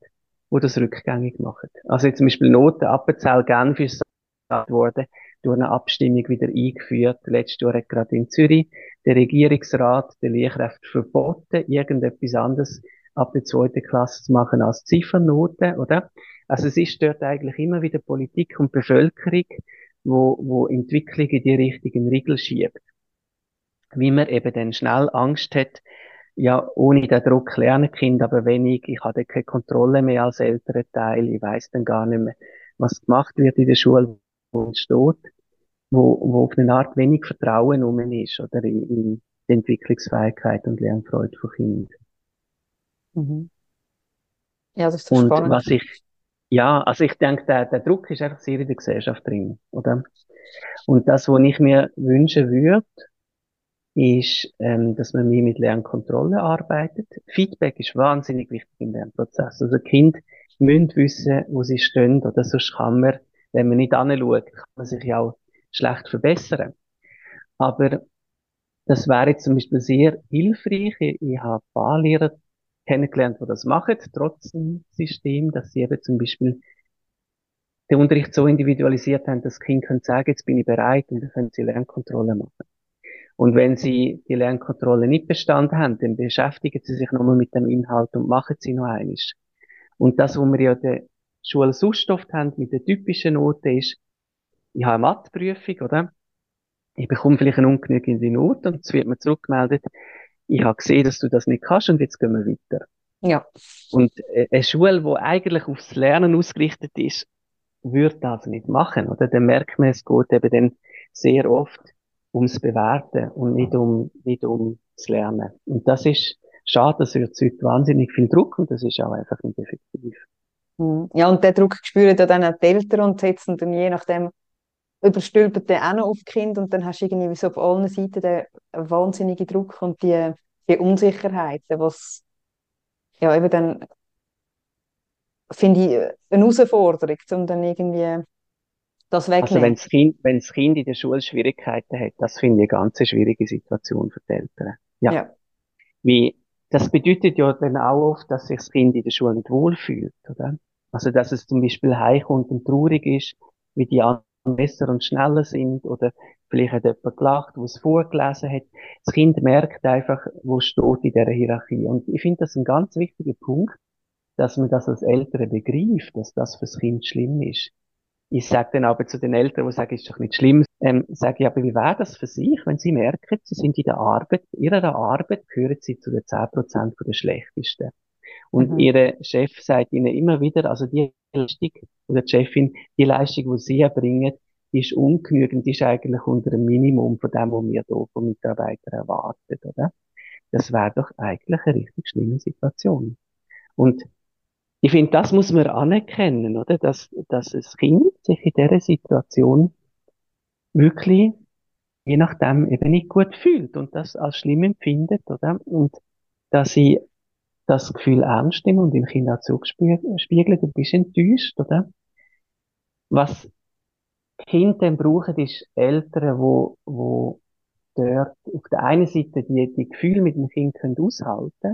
die das rückgängig machen. Also jetzt zum Beispiel Noten, Appenzell Genf ist worden, durch eine Abstimmung wieder eingeführt. Letztes Jahr hat gerade in Zürich der Regierungsrat den Lehrkräften verboten, irgendetwas anderes ab der 2. Klasse zu machen als Ziffernoten, oder? Also es ist dort eigentlich immer wieder Politik und Bevölkerung, wo Entwicklung in die richtigen Riegel schiebt. Wie man eben dann schnell Angst hat, ja, ohne den Druck lernen Kind aber wenig, ich habe dann keine Kontrolle mehr als älterer Teil, ich weiß dann gar nicht mehr, was gemacht wird in der Schule, wo es steht, wo auf eine Art wenig Vertrauen rum ist, oder in die Entwicklungsfähigkeit und Lernfreude von Kindern. Mhm. Ja, das ist doch Und spannend. also ich denke, der Druck ist einfach sehr in der Gesellschaft drin, oder? Und das, was ich mir wünschen würde, ist, dass man mehr mit Lernkontrolle arbeitet. Feedback ist wahnsinnig wichtig im Lernprozess. Also Kinder müssen wissen, wo sie stehen, oder sonst kann man, wenn man nicht anschaut, kann man sich ja auch schlecht verbessern. Aber das wäre jetzt zum Beispiel sehr hilfreich. Ich habe ein paar Lehrer kennengelernt, die das machen, trotz dem System, dass sie eben zum Beispiel den Unterricht so individualisiert haben, dass Kinder können sagen, jetzt bin ich bereit, und dann können sie Lernkontrolle machen. Und wenn sie die Lernkontrolle nicht bestanden haben, dann beschäftigen sie sich nochmal mit dem Inhalt und machen sie noch eines. Und das, was wir ja in der Schule sonst oft haben, mit der typischen Note ist, ich habe eine Matheprüfung, oder? Ich bekomme vielleicht eine ungenügende Note und es wird mir zurückgemeldet, ich habe gesehen, dass du das nicht kannst und jetzt gehen wir weiter. Ja. Und eine Schule, die eigentlich aufs Lernen ausgerichtet ist, würde das nicht machen, oder? Dann merkt man, es geht eben dann sehr oft ums Bewerten und nicht um das Lernen. Und das ist schade, das erzeugt wahnsinnig viel Druck und das ist auch einfach nicht effektiv. Mhm. Ja, und den Druck spüren ja dann auch die Eltern und setzen dann je nachdem überstülpen den auch noch auf die Kinder und dann hast du irgendwie so auf allen Seiten den wahnsinnigen Druck und die Unsicherheit, was ja eben dann, finde ich, eine Herausforderung, um dann irgendwie das Also wegnehmen. wenn das Kind in der Schule Schwierigkeiten hat, das finde ich eine ganz schwierige Situation für die Eltern. Ja. Ja. Wie, das bedeutet ja dann auch oft, dass sich das Kind in der Schule nicht wohlfühlt, oder? Also, dass es zum Beispiel heimkommt und traurig ist, wie die anderen besser und schneller sind, oder vielleicht hat jemand gelacht, wo es vorgelesen hat. Das Kind merkt einfach, wo es steht in dieser Hierarchie. Und ich finde das ein ganz wichtiger Punkt, dass man das als Eltern begreift, dass das fürs Kind schlimm ist. Ich sage dann aber zu den Eltern, die sagen, ist doch nicht schlimm, sage ich, aber wie wäre das für sich, wenn sie merken, sie sind in der Arbeit, in ihrer Arbeit gehören sie zu den 10% der Schlechtesten. Und Mhm. ihre Chef sagt ihnen immer wieder, also die Leistung, oder die Chefin, die Leistung, die sie erbringen, die ist ungenügend, die ist eigentlich unter dem Minimum von dem, was wir hier von Mitarbeitern erwarten, oder? Das wäre doch eigentlich eine richtig schlimme Situation. Und ich finde, das muss man anerkennen, oder? Dass das Kind sich in dieser Situation wirklich, je nachdem, eben nicht gut fühlt und das als schlimm empfindet, oder? Und dass sie das Gefühl ernst nehmen und dem Kind auch zurückspiegeln, du bist enttäuscht, oder? Was Kinder dann brauchen, ist Eltern, wo dort auf der einen Seite die Gefühle mit dem Kind können aushalten,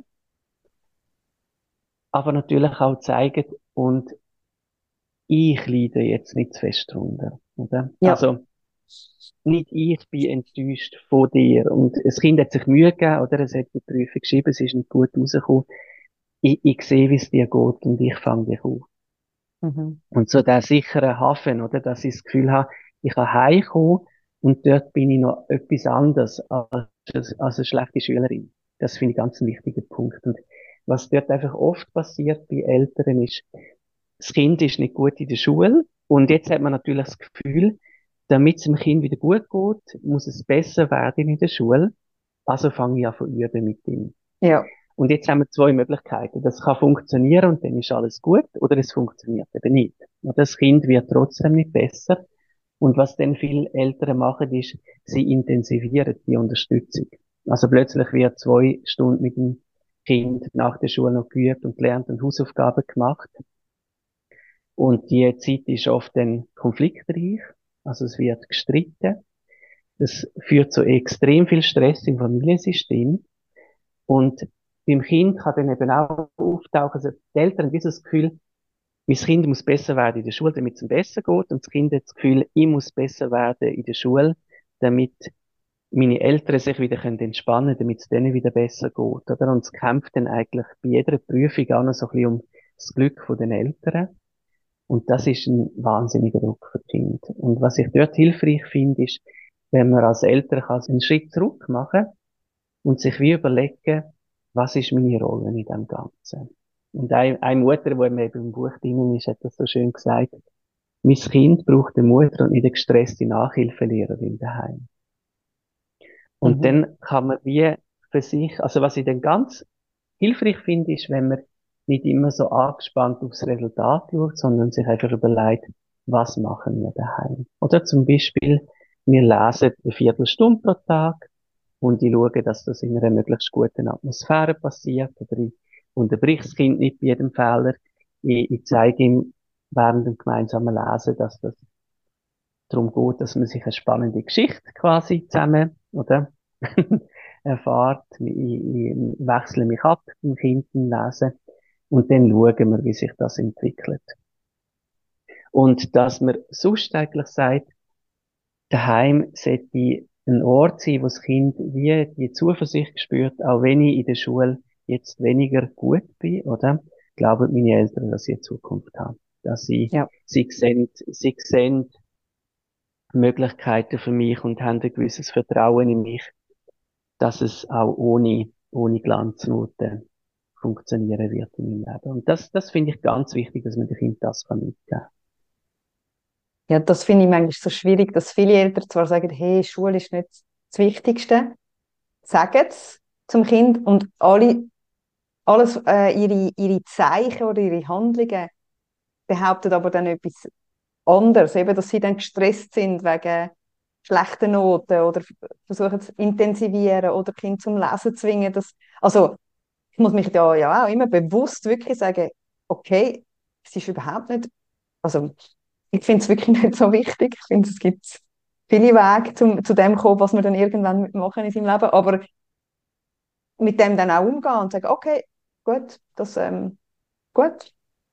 aber natürlich auch zeigen, und ich leide jetzt nicht zu fest drunter, oder? Ja. Also, nicht ich bin enttäuscht von dir. Und das Kind hat sich Mühe gegeben, oder? Es hat die Prüfung geschrieben, es ist nicht gut rausgekommen. Ich sehe, wie es dir geht und ich fange dich auf. Mhm. Und so der sichere Hafen, oder? Dass ich das Gefühl habe, ich kann heimkommen und dort bin ich noch etwas anderes als eine schlechte Schülerin. Das finde ich ganz ein wichtiger Punkt. Und was dort einfach oft passiert bei Eltern ist, das Kind ist nicht gut in der Schule und jetzt hat man natürlich das Gefühl, damit es dem Kind wieder gut geht, muss es besser werden in der Schule. Also fange ich an zu üben mit ihm. Ja. Und jetzt haben wir zwei Möglichkeiten. Das kann funktionieren und dann ist alles gut, oder es funktioniert eben nicht. Und das Kind wird trotzdem nicht besser. Und was dann viele Eltern machen, ist, sie intensivieren die Unterstützung. Also plötzlich wird 2 Stunden mit dem Kind nach der Schule noch geübt und gelernt und Hausaufgaben gemacht. Und die Zeit ist oft dann konfliktreich. Also es wird gestritten. Das führt zu extrem viel Stress im Familiensystem. Und beim Kind kann dann eben auch auftauchen, also die Eltern haben dieses Gefühl, mein Kind muss besser werden in der Schule, damit es ihm besser geht, und das Kind hat das Gefühl, ich muss besser werden in der Schule, damit meine Eltern sich wieder entspannen können, damit es denen wieder besser geht, oder? Und es kämpft dann eigentlich bei jeder Prüfung auch noch so ein bisschen um das Glück von den Eltern. Und das ist ein wahnsinniger Druck für die Kinder. Und was ich dort hilfreich finde, ist, wenn man als Eltern kann einen Schritt zurück machen und sich wie überlegen, was ist meine Rolle in dem Ganzen. Und eine Mutter, die mir eben im Buch drin ist, hat das so schön gesagt: Mein Kind braucht eine Mutter und nicht eine gestresste Nachhilfelehrerin daheim. Und dann kann man wie für sich, also was ich dann ganz hilfreich finde, ist, wenn man nicht immer so angespannt aufs Resultat schaut, sondern sich einfach überlegt, was machen wir daheim. Oder zum Beispiel, wir lesen eine Viertelstunde pro Tag und ich schaue, dass das in einer möglichst guten Atmosphäre passiert, oder ich unterbrich das Kind nicht bei jedem Fehler. Ich zeige ihm während dem gemeinsamen Lesen, dass das darum geht, dass man sich eine spannende Geschichte quasi zusammen, oder, erfahrt. Ich wechsle mich ab im Kind beim Lesen und dann schauen wir, wie sich das entwickelt. Und dass man sonst eigentlich sagt, daheim sollte ein Ort sein, wo das Kind wie die Zuversicht spürt, auch wenn ich in der Schule jetzt weniger gut bin, oder? Glauben meine Eltern, dass ich eine Zukunft habe. Dass sie sehen Möglichkeiten für mich und haben ein gewisses Vertrauen in mich, dass es auch ohne Glanznoten funktionieren wird in meinem Leben. Und das finde ich ganz wichtig, dass man dem Kind das mitgeben kann. Ja, das finde ich manchmal so schwierig, dass viele Eltern zwar sagen, hey, Schule ist nicht das Wichtigste, sagen es zum Kind und alles, ihre Zeichen oder ihre Handlungen behaupten aber dann etwas anderes, eben, dass sie dann gestresst sind wegen schlechten Noten oder versuchen zu intensivieren oder Kind zum Lesen zwingen. Also, ich muss mich da ja auch immer bewusst wirklich sagen, okay, es ist überhaupt nicht, also, ich finde es wirklich nicht so wichtig. Ich finde, es gibt viele Wege, zu dem kommen, was man dann irgendwann machen in seinem Leben, aber mit dem dann auch umgehen und sagen, okay, gut, gut.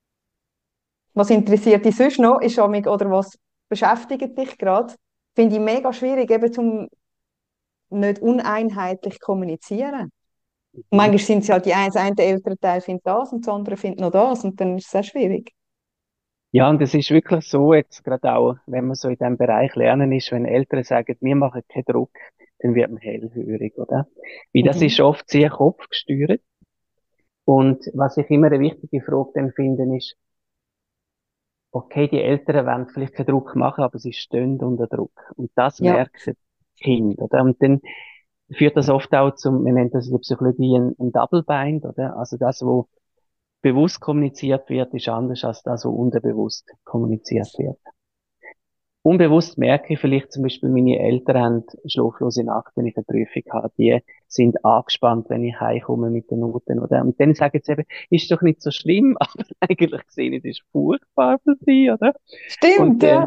Was interessiert dich sonst noch? Oder was beschäftigt dich gerade? Finde ich mega schwierig, eben zum nicht uneinheitlich kommunizieren. Und manchmal sind es halt das eine Elternteil findet das und das andere findet noch das und dann ist es sehr schwierig. Ja, und es ist wirklich so, jetzt gerade auch, wenn man so in diesem Bereich lernen ist, wenn Eltern sagen, wir machen keinen Druck, dann wird man hellhörig, oder? Weil das ist oft sehr kopfgesteuert. Und was ich immer eine wichtige Frage dann finde, ist, okay, die Eltern wollen vielleicht keinen Druck machen, aber sie stehen unter Druck. Und das Ja, merkt das Kind, oder? Und dann führt das oft auch zum, wir nennen das in der Psychologie ein Double Bind, oder? Also das, wo bewusst kommuniziert wird, ist anders als das, wo unterbewusst kommuniziert wird. Unbewusst merke ich vielleicht zum Beispiel, meine Eltern haben schlaflose Nacht, wenn ich eine Prüfung habe. Die sind angespannt, wenn ich heimkomme mit den Noten, oder? Und dann sagen sie eben, ist doch nicht so schlimm, aber eigentlich gesehen, es ist furchtbar für sie, oder? stimmt, Und ja.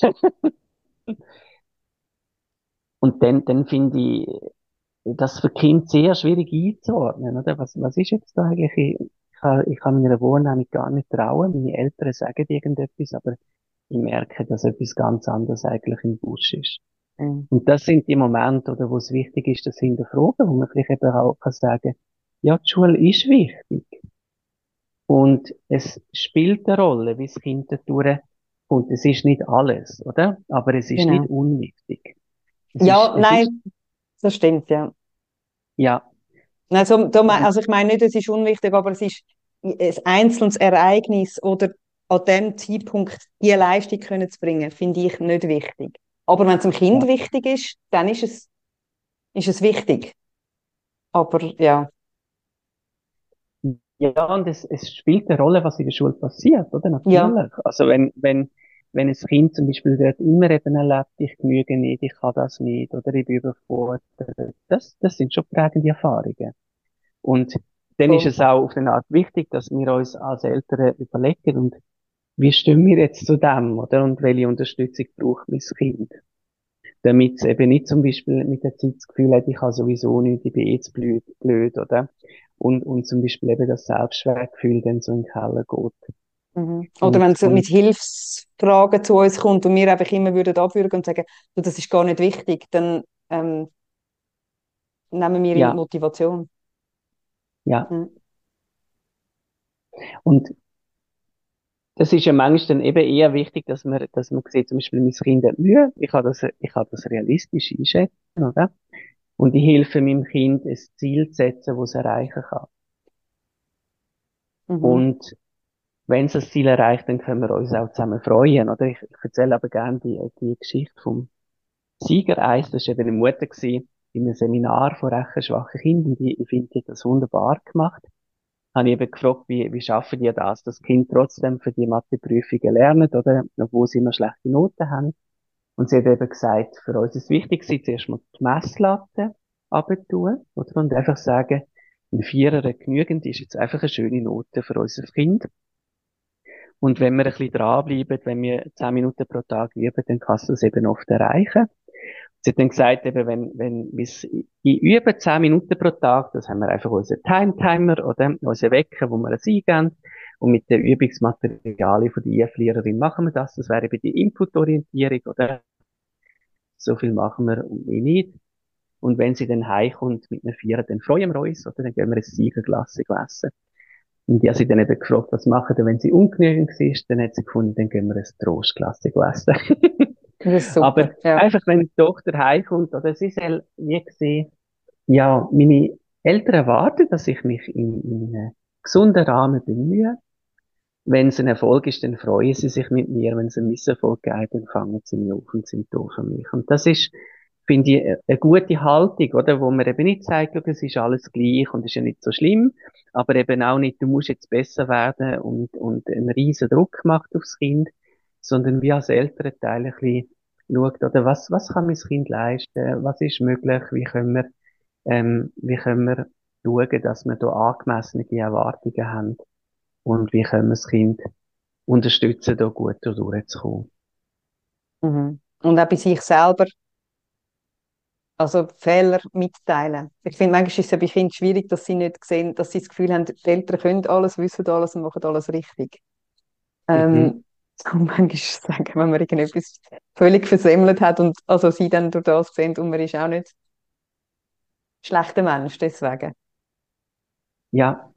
dann finde ich das für Kinder sehr schwierig einzuordnen, oder? Was ist jetzt da eigentlich? Ich kann meiner Wahrnehmung gar nicht trauen. Meine Eltern sagen irgendetwas, aber ich merke, dass etwas ganz anderes eigentlich im Busch ist. Mhm. Und das sind die Momente, oder, wo es wichtig ist, das hinterfragen, wo man vielleicht eben auch kann sagen, ja, die Schule ist wichtig. Und es spielt eine Rolle, wie das Kind da durchkommt. Es ist nicht alles, oder? Aber es ist nicht Genau. unwichtig. Ja, Es ist, nein, das stimmt, ja. ja. Also, also ich meine nicht, es ist unwichtig, aber es ist ein einzelnes Ereignis oder an dem Zeitpunkt die Leistung können zu bringen, finde ich nicht wichtig. Aber wenn es dem Kind Ja. wichtig ist, dann ist es wichtig. Aber ja, Ja, und es spielt eine Rolle, was in der Schule passiert, oder? ja, Natürlich. Also wenn ein Kind zum Beispiel dort immer eben erlebt, ich genüge nicht, ich kann das nicht, oder ich bin überfordert, das sind schon prägende Erfahrungen. Und dann ist voll. es auch auf eine Art wichtig, dass wir uns als Eltern überlegen, und wie stehen wir jetzt zu dem, oder? Und welche Unterstützung braucht mein Kind? Damit es eben nicht zum Beispiel mit der Zeit das Gefühl hat, ich habe sowieso nichts, ich bin jetzt blöd, oder? Und zum Beispiel eben das Selbstwertgefühl dann so in den Keller geht. Oder wenn es Und mit Hilfsfragen zu uns kommt und wir einfach immer würden abwürgen und sagen, du, das ist gar nicht wichtig, dann ähm, nehmen wir ihm die ja, Motivation. ja. Mhm. Und das ist ja manchmal dann eben eher wichtig, dass man sieht, zum Beispiel mein Kind hat Mühe, ich kann das realistisch einschätzen, oder? Und ich helfe meinem Kind, ein Ziel zu setzen, das es erreichen kann. Mhm. Und wenn es das Ziel erreicht, dann können wir uns auch zusammen freuen, oder? Ich erzähle aber gerne die Geschichte vom Siegereis. Das war eben eine Mutter gewesen, in einem Seminar von rechenschwachen Kindern. Ich finde, die hat das wunderbar gemacht. Habe ich eben gefragt, wie schaffen die das, dass die Kinder trotzdem für die Matheprüfungen lernen, oder? Obwohl sie immer schlechte Noten haben. Und sie hat eben gesagt, für uns ist es wichtig, zuerst mal die Messlatte runterzutun, oder? Und einfach sagen, ein Vierer genügend ist jetzt einfach eine schöne Note für unser Kind. Und wenn wir ein bisschen dranbleiben, wenn wir 10 Minuten pro Tag üben, dann kannst du das eben oft erreichen. Sie hat dann gesagt, eben, wenn wir es ich übe 10 Minuten pro Tag, das haben wir einfach unseren Time-Timer, oder? Unseren Wecker, wo wir es eingeben. Und mit den Übungsmaterialien von der IF-Lehrerin machen wir das. Das wäre eben die Input-Orientierung, oder? So viel machen wir und mehr nicht. Und wenn sie dann heimkommt mit einer Vierer, dann freuen wir uns, oder? Dann gehen wir ein Siegerglas essen. Und ich habe sie dann eben gefragt, was machen wir, wenn sie ungenügend ist. Dann hat sie gefunden, dann gehen wir ein Trostglas essen. Das ist Aber super, ja. einfach, wenn die Tochter heimkommt, oder sie soll wie gesehen, ja, meine Eltern erwarten, dass ich mich in einem gesunden Rahmen bemühe. Wenn es ein Erfolg ist, dann freuen sie sich mit mir. Wenn es ein Misserfolg gibt, dann fangen sie mich auf und sind doof für mich. Und das ist, finde ich, eine gute Haltung, oder? Wo man eben nicht sagt, schau, es ist alles gleich und es ist ja nicht so schlimm. Aber eben auch nicht, du musst jetzt besser werden und einen riesen Druck macht aufs Kind. Sondern wie als Elternteil ein bisschen schaut, oder was kann mein Kind leisten? Was ist möglich? Wie können wir schauen, dass wir da angemessene Erwartungen haben? Und wie können wir das Kind unterstützen, da gut durchzukommen. Mhm. Und auch bei sich selber, also Fehler mitteilen. Ich finde, manchmal ist es ja bei Kindern schwierig, dass sie nicht sehen, dass sie das Gefühl haben, die Eltern können alles, wissen alles und machen alles richtig. Mhm. Ähm, und manchmal sagen, wenn man irgendetwas völlig versemmelt hat und also sie dann durch das sehen und man ist auch nicht ein schlechter Mensch deswegen. Ja,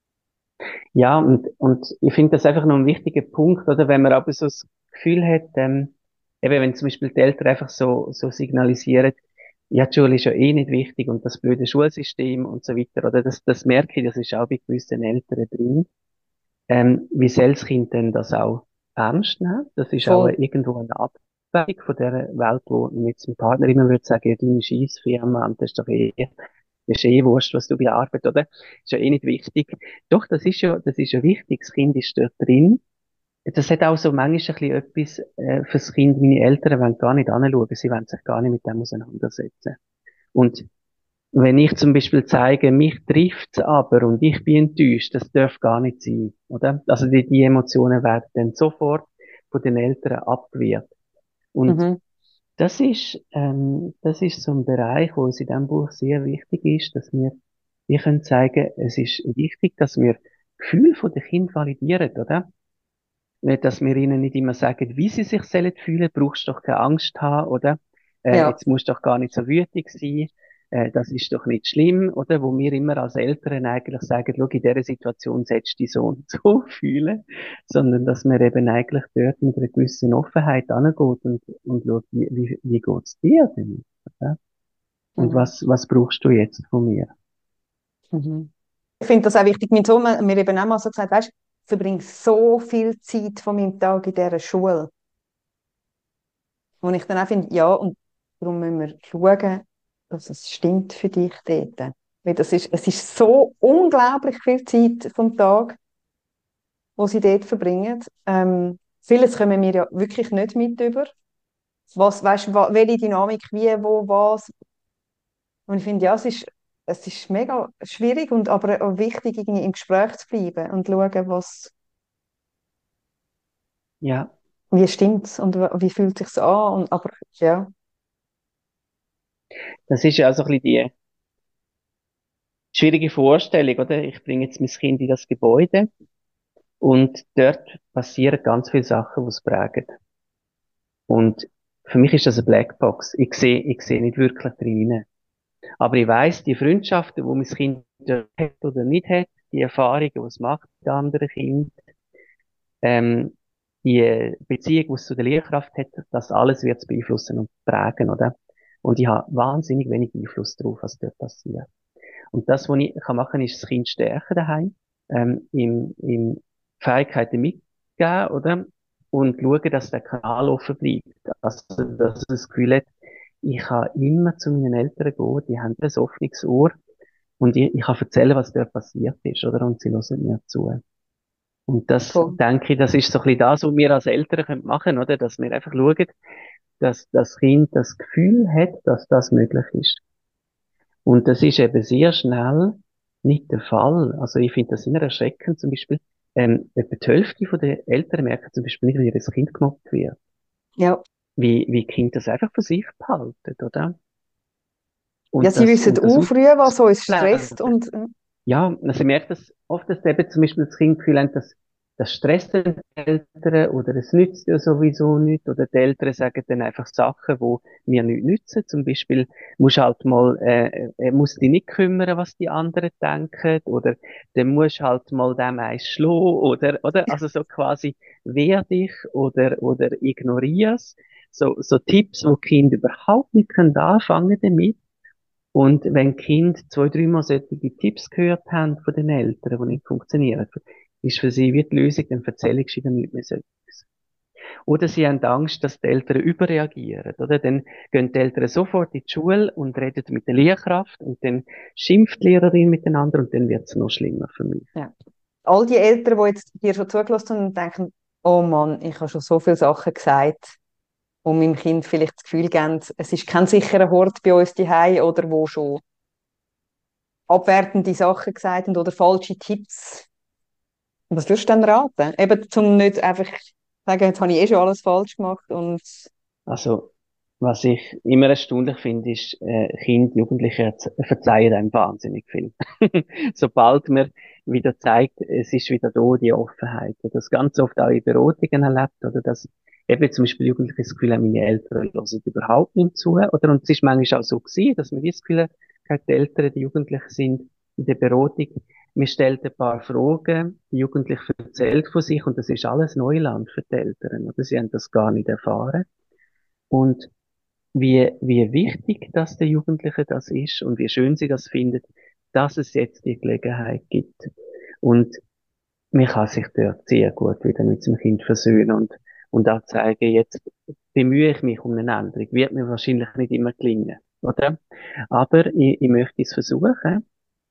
ja, und ich finde das einfach noch ein wichtiger Punkt, oder? Wenn man aber so das Gefühl hat, eben wenn zum Beispiel die Eltern einfach so signalisieren, ja, die Schule ist ja eh nicht wichtig und das blöde Schulsystem und so weiter, oder? Das merke ich, das ist auch bei gewissen Eltern drin. Wie soll das Kind denn das auch ernst nehmen? Das ist auch Voll. irgendwo eine Abwägung von der Welt, wo jetzt ein Partner immer würde sagen, ja, deine Scheissfirma, und das ist eh wurscht, was du bei der Arbeit, oder? Ist ja eh nicht wichtig. Doch, das ist ja wichtig. Das Kind ist dort drin. Das hat auch so manchmal ein bisschen etwas, fürs Kind. Meine Eltern wollen gar nicht anschauen. Sie wollen sich gar nicht mit dem auseinandersetzen. Und wenn ich zum Beispiel zeige, mich trifft's aber und ich bin enttäuscht, das darf gar nicht sein, oder? Also die Emotionen werden dann sofort von den Eltern abgewehrt. Und Mhm. das ist so ein Bereich, wo uns in diesem Buch sehr wichtig ist, dass wir können zeigen, es ist wichtig, dass wir Gefühle von den Kindern validieren, oder? Nicht, dass wir ihnen nicht immer sagen, wie sie sich sollen fühlen, brauchst doch keine Angst haben, oder? Ja. Jetzt musst du doch gar nicht so wütig sein, das ist doch nicht schlimm, oder? Wo wir immer als Eltern eigentlich sagen, schau, in dieser Situation sollst du dich so und so fühlen, sondern dass man eben eigentlich dort mit einer gewissen Offenheit angeht und schaut, wie geht's dir denn? Oder? Und Mhm. was brauchst du jetzt von mir? Mhm. Ich finde das auch wichtig. Mein Sohn hat mir eben auch mal so gesagt, weißt, ich verbringe so viel Zeit von meinem Tag in dieser Schule. Und ich dann auch finde, ja, und darum müssen wir schauen, dass es stimmt für dich dort. Weil es ist so unglaublich viel Zeit vom Tag, wo sie dort verbringen. Vieles kommen wir ja wirklich nicht mit über. Was, weißt, welche Dynamik, wie, wo, was. Und ich finde, ja, es ist mega schwierig und aber auch wichtig, irgendwie im Gespräch zu bleiben und schauen, Ja, wie stimmt's und wie fühlt sich's an. Und, aber ja. das ist ja auch so ein bisschen die schwierige Vorstellung, oder? Ich bringe jetzt mein Kind in das Gebäude Und dort passieren ganz viele Sachen, die es prägen. Und für mich ist das eine Blackbox. Ich sehe nicht wirklich drin. Aber ich weiss, die Freundschaften, die mein Kind hat oder nicht hat, die Erfahrungen, die es macht mit anderen Kindern, ähm, die Beziehung, die es zu der Lehrkraft hat, das alles wird es beeinflussen und prägen, oder? Und ich habe wahnsinnig wenig Einfluss darauf, was dort passiert. Und das, was ich kann machen, ist das Kind stärken daheim, im Fähigkeiten mitgeben, oder? Und schauen, dass der Kanal offen bleibt. Also, dass es das Gefühl hat, ich kann immer zu meinen Eltern gehen, die haben ein offenes Ohr und ich kann erzählen, was dort passiert ist, oder? Und sie hören mir zu. Und das, Voll. denke ich, das ist so ein bisschen das, was wir als Eltern machen können, oder? Dass wir einfach schauen, dass das Kind das Gefühl hat, dass das möglich ist. Und das ist eben sehr schnell nicht der Fall. Also ich finde das immer erschreckend, zum Beispiel, etwa die Hälfte von den Eltern merken zum Beispiel nicht, wie ihr Kind gemobbt wird. Ja. Wie Kinder das einfach für sich behalten, oder? Ja, sie wissen Und das auch früh, was uns stresst ausblenden. und Ja, also ich merke das oft, dass eben zum Beispiel das Kind das Gefühl hat, dass das stresst den Eltern oder es nützt ja sowieso nichts oder die Eltern sagen dann einfach Sachen, wo mir nichts nützen. Zum Beispiel musst halt mal, musst dich nicht kümmern, was die anderen denken oder dann musst halt mal dem eins schlagen oder, also so quasi wehr dich oder ignorier's. So Tipps, wo die Kinder überhaupt nicht können anfangen damit. Und wenn Kind zwei, dreimal solche Tipps gehört haben von den Eltern, die nicht funktionieren, ist für sie wie die Lösung, dann erzähle ich ihnen nicht mehr so etwas. Oder sie haben Angst, dass die Eltern überreagieren, oder? Dann gehen die Eltern sofort in die Schule und reden mit der Lehrkraft und dann schimpft die Lehrerin miteinander und dann wird es noch schlimmer für mich. ja. All die Eltern, die jetzt dir schon zugelassen haben und denken, oh Mann, ich habe schon so viele Sachen gesagt, wo meinem Kind vielleicht das Gefühl geben, es ist kein sicherer Hort bei uns daheim oder wo schon abwertende Sachen gesagt haben oder falsche Tipps. Was würdest du denn raten? Eben, zum nicht einfach sagen, jetzt habe ich eh schon alles falsch gemacht und Also, was ich immer erstaunlich finde, ist, Kinder, Jugendliche verzeihen einem wahnsinnig viel. Sobald man wieder zeigt, es ist wieder da, die Offenheit. Und das ganz oft auch in Beratungen erlebt, oder dass eben zum Beispiel Jugendliche das Gefühl haben, meine Eltern hören überhaupt nicht zu, oder? Und es ist manchmal auch so gewesen, dass man das Gefühl hat, die Eltern, die Jugendlichen sind in der Beratung, man stellt ein paar Fragen, die Jugendliche erzählt von sich, und das ist alles Neuland für die Eltern, oder? Sie haben das gar nicht erfahren. Und wie wichtig das der Jugendliche das ist und wie schön sie das findet, dass es jetzt die Gelegenheit gibt. Und man kann sich dort sehr gut wieder mit dem Kind versöhnen und auch zeigen, jetzt bemühe ich mich um eine Änderung. Wird mir wahrscheinlich nicht immer gelingen, oder? Aber ich möchte es versuchen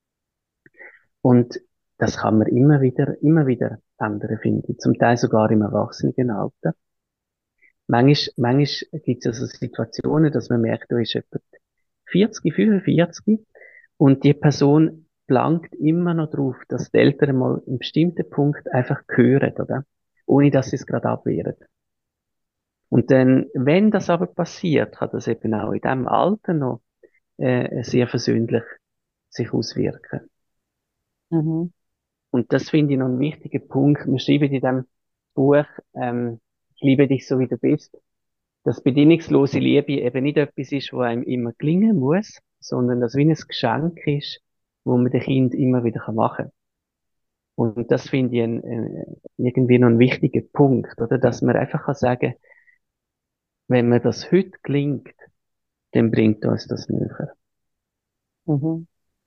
und das kann man immer wieder ändern, finde ich. Zum Teil sogar im Erwachsenenalter. Manchmal gibt es also Situationen, dass man merkt, da ist jemand 40, 45 und die Person blankt immer noch drauf, dass die Eltern mal einen bestimmten Punkt einfach hören, oder? Ohne dass sie es gerade abwehren. Und dann, wenn das aber passiert, kann das eben auch in diesem Alter noch sehr versöhnlich sich auswirken. mhm. Und das finde ich noch einen wichtigen Punkt. Wir schreiben in diesem Buch, ich liebe dich so wie du bist, dass bedingungslose Liebe eben nicht etwas ist, wo einem immer gelingen muss, sondern dass wie ein Geschenk ist, wo man dem Kind immer wieder machen kann. Und das finde ich irgendwie noch ein wichtiger Punkt, oder? Dass man einfach kann sagen, wenn mir das heute gelingt, dann bringt uns das näher. Mhm.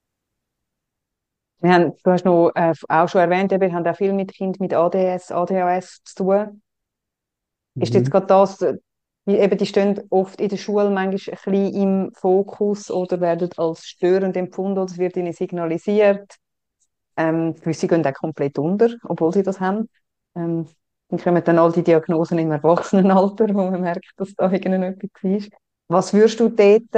Du hast noch auch schon erwähnt, wir haben auch viel mit Kindern mit ADS, ADHS zu tun. Ist jetzt Mhm. gerade das, die stehen oft in der Schule manchmal ein bisschen im Fokus oder werden als störend empfunden oder es wird ihnen signalisiert. Gewisse gehen auch komplett unter, obwohl sie das haben. Dann kommen dann all die Diagnosen im Erwachsenenalter, wo man merkt, dass da irgendetwas ist. Was würdest du dort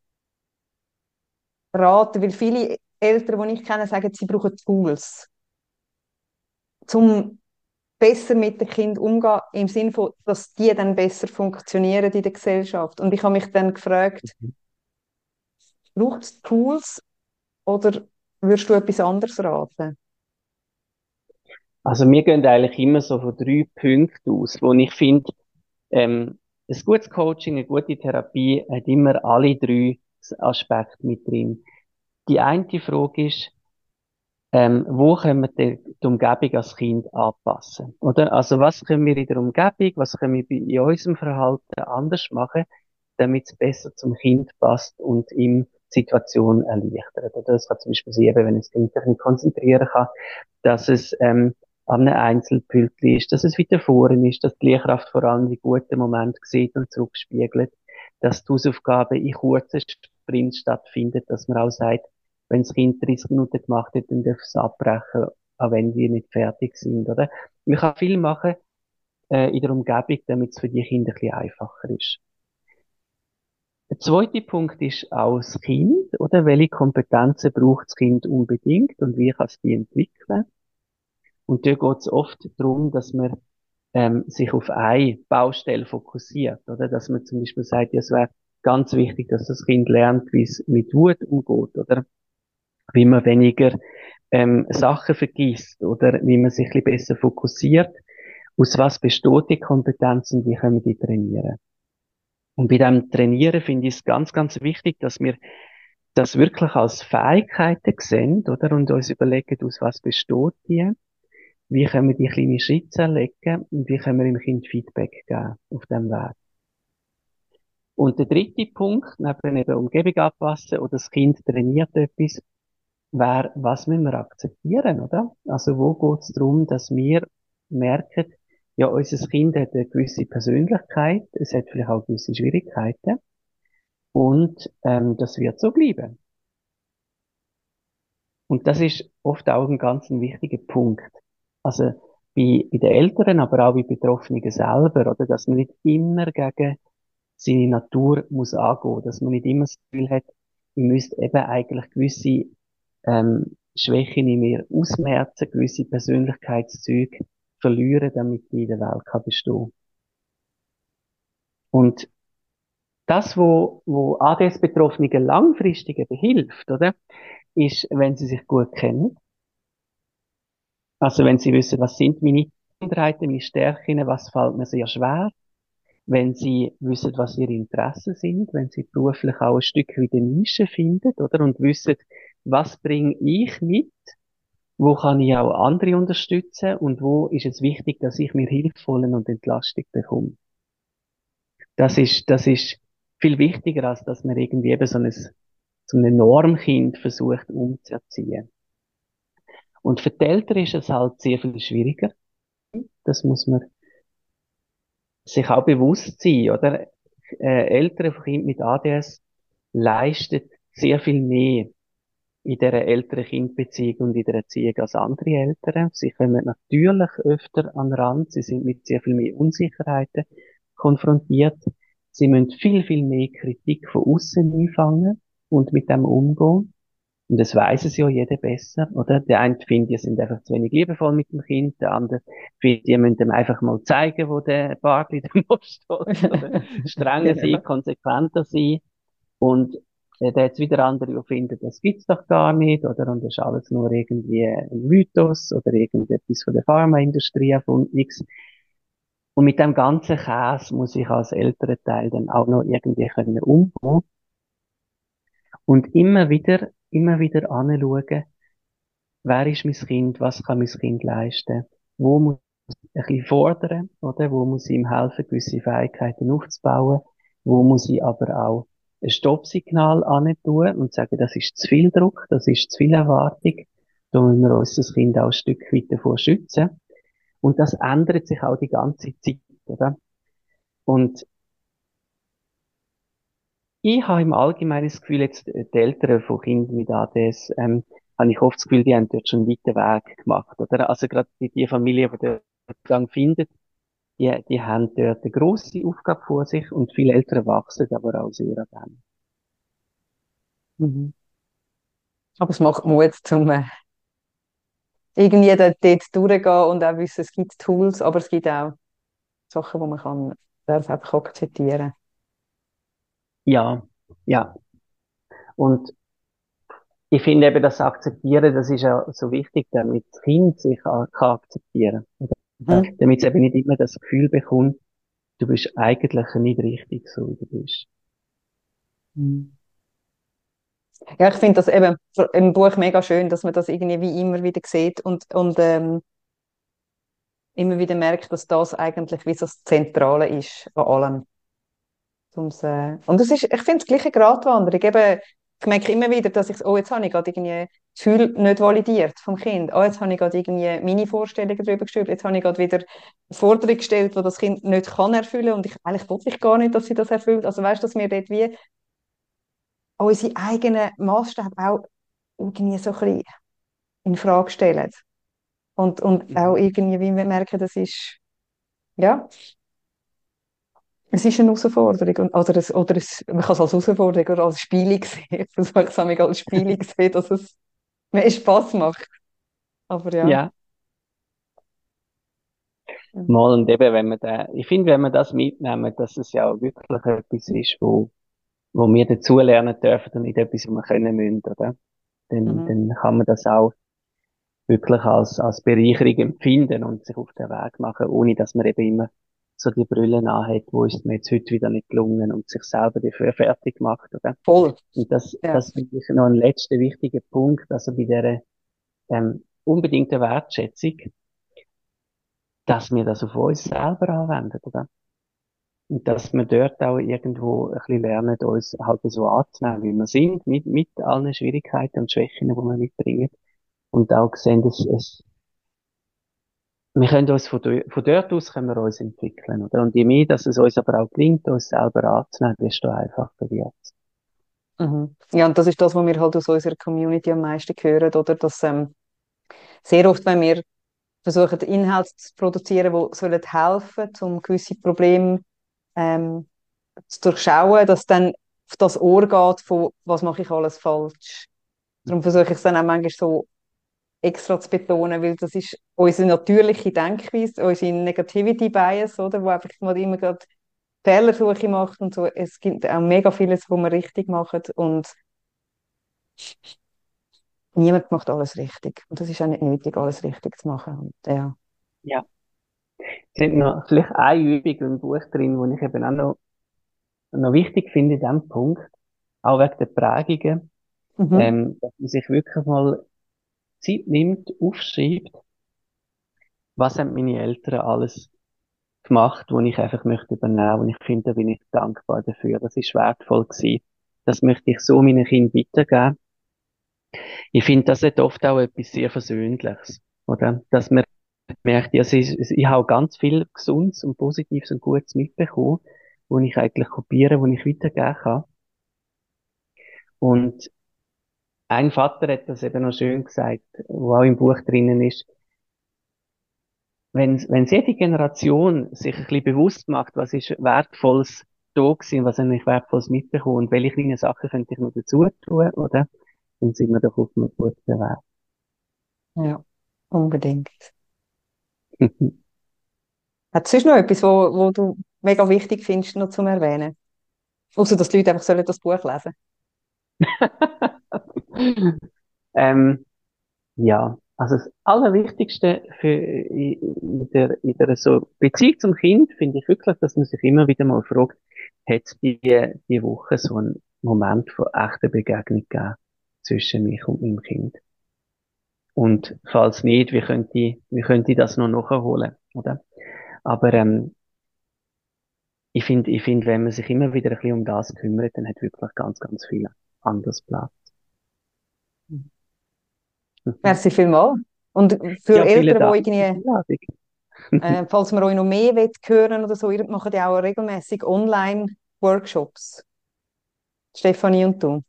raten? Weil viele Eltern, die ich kenne, sagen, sie brauchen Tools, um besser mit den Kindern umgehen, im Sinne von, dass die dann besser funktionieren in der Gesellschaft. Und ich habe mich dann gefragt, braucht es Tools oder würdest du etwas anderes raten? Also wir gehen eigentlich immer so von 3 Punkten aus, wo ich finde, ein gutes Coaching, eine gute Therapie hat immer alle 3 Aspekte mit drin. Die eine Frage ist, wo können wir die Umgebung als Kind anpassen? Oder? Also was können wir in der Umgebung, was können wir in unserem Verhalten anders machen, damit es besser zum Kind passt und ihm die Situation erleichtert? Oder das kann zum Beispiel sein, wenn ein Kind sich nicht konzentrieren kann, dass es an einem Einzelpünktchen ist, dass es weiter vorne ist, dass die Lehrkraft vor allem die guten Momente sieht und zurückspiegelt, dass die Hausaufgaben in kurzen Sprints stattfinden, dass man auch sagt, wenn das Kind 30 Minuten gemacht hat, dann darf es abbrechen, auch wenn wir nicht fertig sind, oder? Man kann viel machen, in der Umgebung, damit es für die Kinder ein bisschen einfacher ist. Der zweite Punkt ist auch das Kind, oder? Welche Kompetenzen braucht das Kind unbedingt und wie kann es die entwickeln? Und da geht es oft darum, dass man sich auf eine Baustelle fokussiert, oder? Dass man zum Beispiel sagt, ja, es wäre ganz wichtig, dass das Kind lernt, wie es mit Wut umgeht, oder? Wie man weniger Sachen vergisst, oder wie man sich ein bisschen besser fokussiert. Aus was besteht die Kompetenz und wie können wir die trainieren? Und bei dem Trainieren finde ich es ganz, ganz wichtig, dass wir das wirklich als Fähigkeiten sehen, oder? Und uns überlegen, aus was besteht die? Wie können wir die kleinen Schritte erlegen? Und wie können wir dem Kind Feedback geben auf dem Weg? Und der dritte Punkt, neben eben Umgebung anpassen oder das Kind trainiert etwas, wäre, was müssen wir akzeptieren, oder? Also wo geht es darum, dass wir merken, ja, unser Kind hat eine gewisse Persönlichkeit, es hat vielleicht auch gewisse Schwierigkeiten und das wird so bleiben. Und das ist oft auch ein ganz wichtiger Punkt. Also bei den Eltern, aber auch bei Betroffenen selber, oder? Dass man nicht immer gegen seine Natur muss angehen, dass man nicht immer das Gefühl hat, ich müsste eben eigentlich gewisse Schwächen in mir ausmerzen, gewisse Persönlichkeitszüge verlieren, damit ich in der Welt kann bestehen. Und das, wo ADS-Betroffenen langfristig eben hilft, oder, ist, wenn sie sich gut kennen. Also wenn sie wissen, was sind meine Minderheiten, meine Stärken, was fällt mir sehr schwer, wenn sie wissen, was ihre Interessen sind, wenn sie beruflich auch ein Stück wie eine Nische finden, oder, und wissen, was bringe ich mit, wo kann ich auch andere unterstützen und wo ist es wichtig, dass ich mir Hilfe holen und Entlastung bekomme. Das ist viel wichtiger, als dass man irgendwie eben so ein Normkind versucht umzuerziehen. Und für die Eltern ist es halt sehr viel schwieriger. Das muss man sich auch bewusst sein, oder? Eltern von Kindern mit ADS leisten sehr viel mehr in dieser Eltern-Kind-Beziehung und in der Erziehung als andere Eltern. Sie kommen natürlich öfter an den Rand, sie sind mit sehr viel mehr Unsicherheiten konfrontiert. Sie müssen viel, viel mehr Kritik von außen einfangen und mit dem umgehen. Und das weiss es ja jeder besser, oder? Der eine findet, die sind einfach zu wenig liebevoll mit dem Kind, der andere findet, die müssen dem einfach mal zeigen, wo der Bartli der Most steht, oder strenger Genau. sein, konsequenter sein. Und da hat's wieder andere, die finden, das gibt's doch gar nicht, oder? Und das ist alles nur irgendwie ein Mythos oder irgendetwas von der Pharmaindustrie erfunden. Und mit dem ganzen Käse muss ich als Elternteil dann auch noch irgendwie können umgehen und immer wieder anschauen, wer ist mein Kind, was kann mein Kind leisten, wo muss ich ein bisschen fordern, oder? Wo muss ich ihm helfen, gewisse Fähigkeiten aufzubauen, wo muss ich aber auch ein Stoppsignal tun und sagen, das ist zu viel Druck, das ist zu viel Erwartung, da müssen wir uns das Kind auch ein Stück weit davor schützen. Und das ändert sich auch die ganze Zeit, oder? Und ich habe im Allgemeinen das Gefühl, jetzt die Eltern von Kindern mit ADS, habe ich oft das Gefühl, die haben dort schon einen weiten Weg gemacht, oder? Also gerade die Familie, die den Gang findet, die haben dort eine grosse Aufgabe vor sich und viele Eltern wachsen aber auch sehr an dem. Mhm. Aber es macht Mut, zum irgendwie dort durchgehen und auch wissen, es gibt Tools, aber es gibt auch Sachen, die man kann darf einfach akzeptieren. Ja, ja. Und ich finde eben, das Akzeptieren, das ist ja so wichtig, damit das Kind sich kann akzeptieren. Mhm. Damit es eben nicht immer das Gefühl bekommt, du bist eigentlich nicht richtig so, wie du bist. Mhm. Ja, ich finde das eben im Buch mega schön, dass man das irgendwie wie immer wieder sieht und immer wieder merkt, dass das eigentlich wie so das Zentrale ist an allem. Und es ist, ich finde es gleiche Gratwanderung. Eben, ich merke immer wieder, dass ich, oh, jetzt habe ich gerade irgendwie das Gefühl nicht validiert vom Kind. Oh, jetzt habe ich gerade irgendwie meine Vorstellungen darüber gestellt. Jetzt habe ich gerade wieder eine Forderung gestellt, die das Kind nicht kann erfüllen. Und eigentlich wollte ich gar nicht, dass sie das erfüllt. Also weißt du, dass wir dort wie unsere eigenen Maßstäbe auch irgendwie so ein bisschen in Frage stellen. Und auch Mhm. irgendwie, wie wir merken, das ist, ja, es ist eine Herausforderung. Man kann es als Herausforderung oder als Spielung sehen. Ich versuche es manchmal als Spielung zu sehen, dass es mir Spass macht. Aber ja. Ja, mal und eben, ich finde, wenn wir das mitnehmen, dass es ja auch wirklich etwas ist, wo wir dazulernen dürfen und nicht etwas, was wir können müssen, oder? Mhm. Dann kann man das auch wirklich als Bereicherung empfinden und sich auf den Weg machen, ohne dass man eben immer so die Brille anhat, wo ist mir jetzt heute wieder nicht gelungen und sich selber dafür fertig macht, oder? Voll. Und Ja. das finde ich noch ein letzter wichtiger Punkt, also bei dieser, unbedingten Wertschätzung, dass wir das auf uns selber anwenden, oder? Und dass wir dort auch irgendwo ein bisschen lernen, uns halt so anzunehmen, wie wir sind, mit allen Schwierigkeiten und Schwächen, die wir mitbringen. Und auch sehen, wir können uns von dort aus können wir uns entwickeln, oder? Und je mehr, dass es uns aber auch gelingt, uns selber anzunehmen, desto einfacher wird's. Mhm. Ja, und das ist das, was wir halt aus unserer Community am meisten hören, oder? Dass sehr oft, wenn wir versuchen, Inhalte zu produzieren, die sollen helfen, um gewisse Probleme ähm, zu durchschauen, dass dann auf das Ohr geht von, was mache ich alles falsch. Darum versuche ich es dann auch manchmal so extra zu betonen, weil das ist unsere natürliche Denkweise, unsere Negativity Bias, oder, wo einfach mal immer gerade Fehlersuche macht und so. Es gibt auch mega vieles, was wir richtig machen und niemand macht alles richtig. Und das ist auch nicht nötig, alles richtig zu machen. Und, ja. Ja. Es sind noch vielleicht eine Übung im Buch drin, die ich eben auch noch wichtig finde in diesem Punkt, auch wegen der Prägungen, Mhm. dass man sich wirklich mal Zeit nimmt, aufschreibt, was haben meine Eltern alles gemacht, wo ich einfach möchte übernehmen, und ich finde, da bin ich dankbar dafür. Das ist wertvoll gewesen. Das möchte ich so meinen Kindern weitergeben. Ich finde, das hat oft auch etwas sehr Versöhnliches, oder? Dass man merkt, ja, ich habe ganz viel Gesundes und Positives und Gutes mitbekommen, wo ich eigentlich kopiere, wo ich weitergeben kann. Und ein Vater hat das eben noch schön gesagt, wo auch im Buch drinnen ist, wenn jede Generation sich ein bisschen bewusst macht, was ist Wertvolles da gewesen, was habe ich Wertvolles mitbekommen und welche kleinen Sachen könnte ich noch dazu tun, oder? Dann sind wir doch auf einem guten Weg. Ja, unbedingt. Hat es sonst noch etwas, wo du mega wichtig findest, noch zum Erwähnen? Außer dass die Leute einfach sollen das Buch lesen. ähm, ja, also das Allerwichtigste in der so Beziehung zum Kind finde ich wirklich, dass man sich immer wieder mal fragt, hat es die Woche so einen Moment von echter Begegnung gegeben zwischen mich und meinem Kind? Und falls nicht, wie könnte ich das noch nachholen, oder? Aber ich finde, wenn man sich immer wieder ein bisschen um das kümmert, dann hat wirklich ganz, ganz viel anderes Platz. Mhm. Merci vielmals. Und für Ja, vielen Eltern, die Dank für die irgendwie, Einladung. falls man euch noch mehr hören oder so, ihr macht ja auch regelmäßig Online-Workshops. Stefanie und du.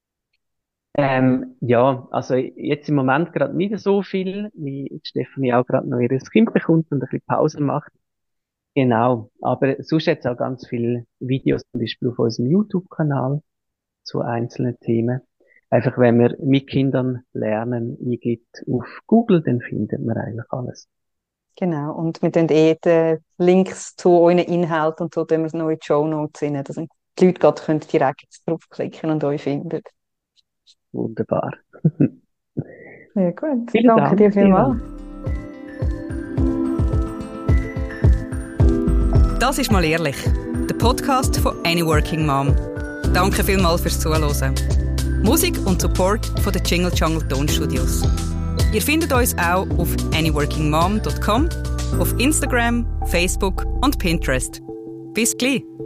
Ja, also jetzt im Moment gerade nicht so viel, wie Stefanie auch gerade noch ihr Kind bekommt und ein bisschen Pause macht. Genau. Aber sonst jetzt auch ganz viele Videos, zum Beispiel auf unserem YouTube-Kanal zu einzelnen Themen. Einfach, wenn man mit Kindern lernen eingibt auf Google, dann findet man eigentlich alles. Genau. Und wir tun die Links zu euren Inhalten und so, tun wir noch in die Show Notes rein, dass die Leute gerade direkt draufklicken und euch finden. Wunderbar. Sehr gut. Vielen Danke Dank, dir vielmals. Das ist «Mal ehrlich», der Podcast von Any Working Mom. Danke vielmals fürs Zuhören. Musik und Support von den Jingle Jungle Tonstudios. Ihr findet uns auch auf anyworkingmom.com, auf Instagram, Facebook und Pinterest. Bis gleich!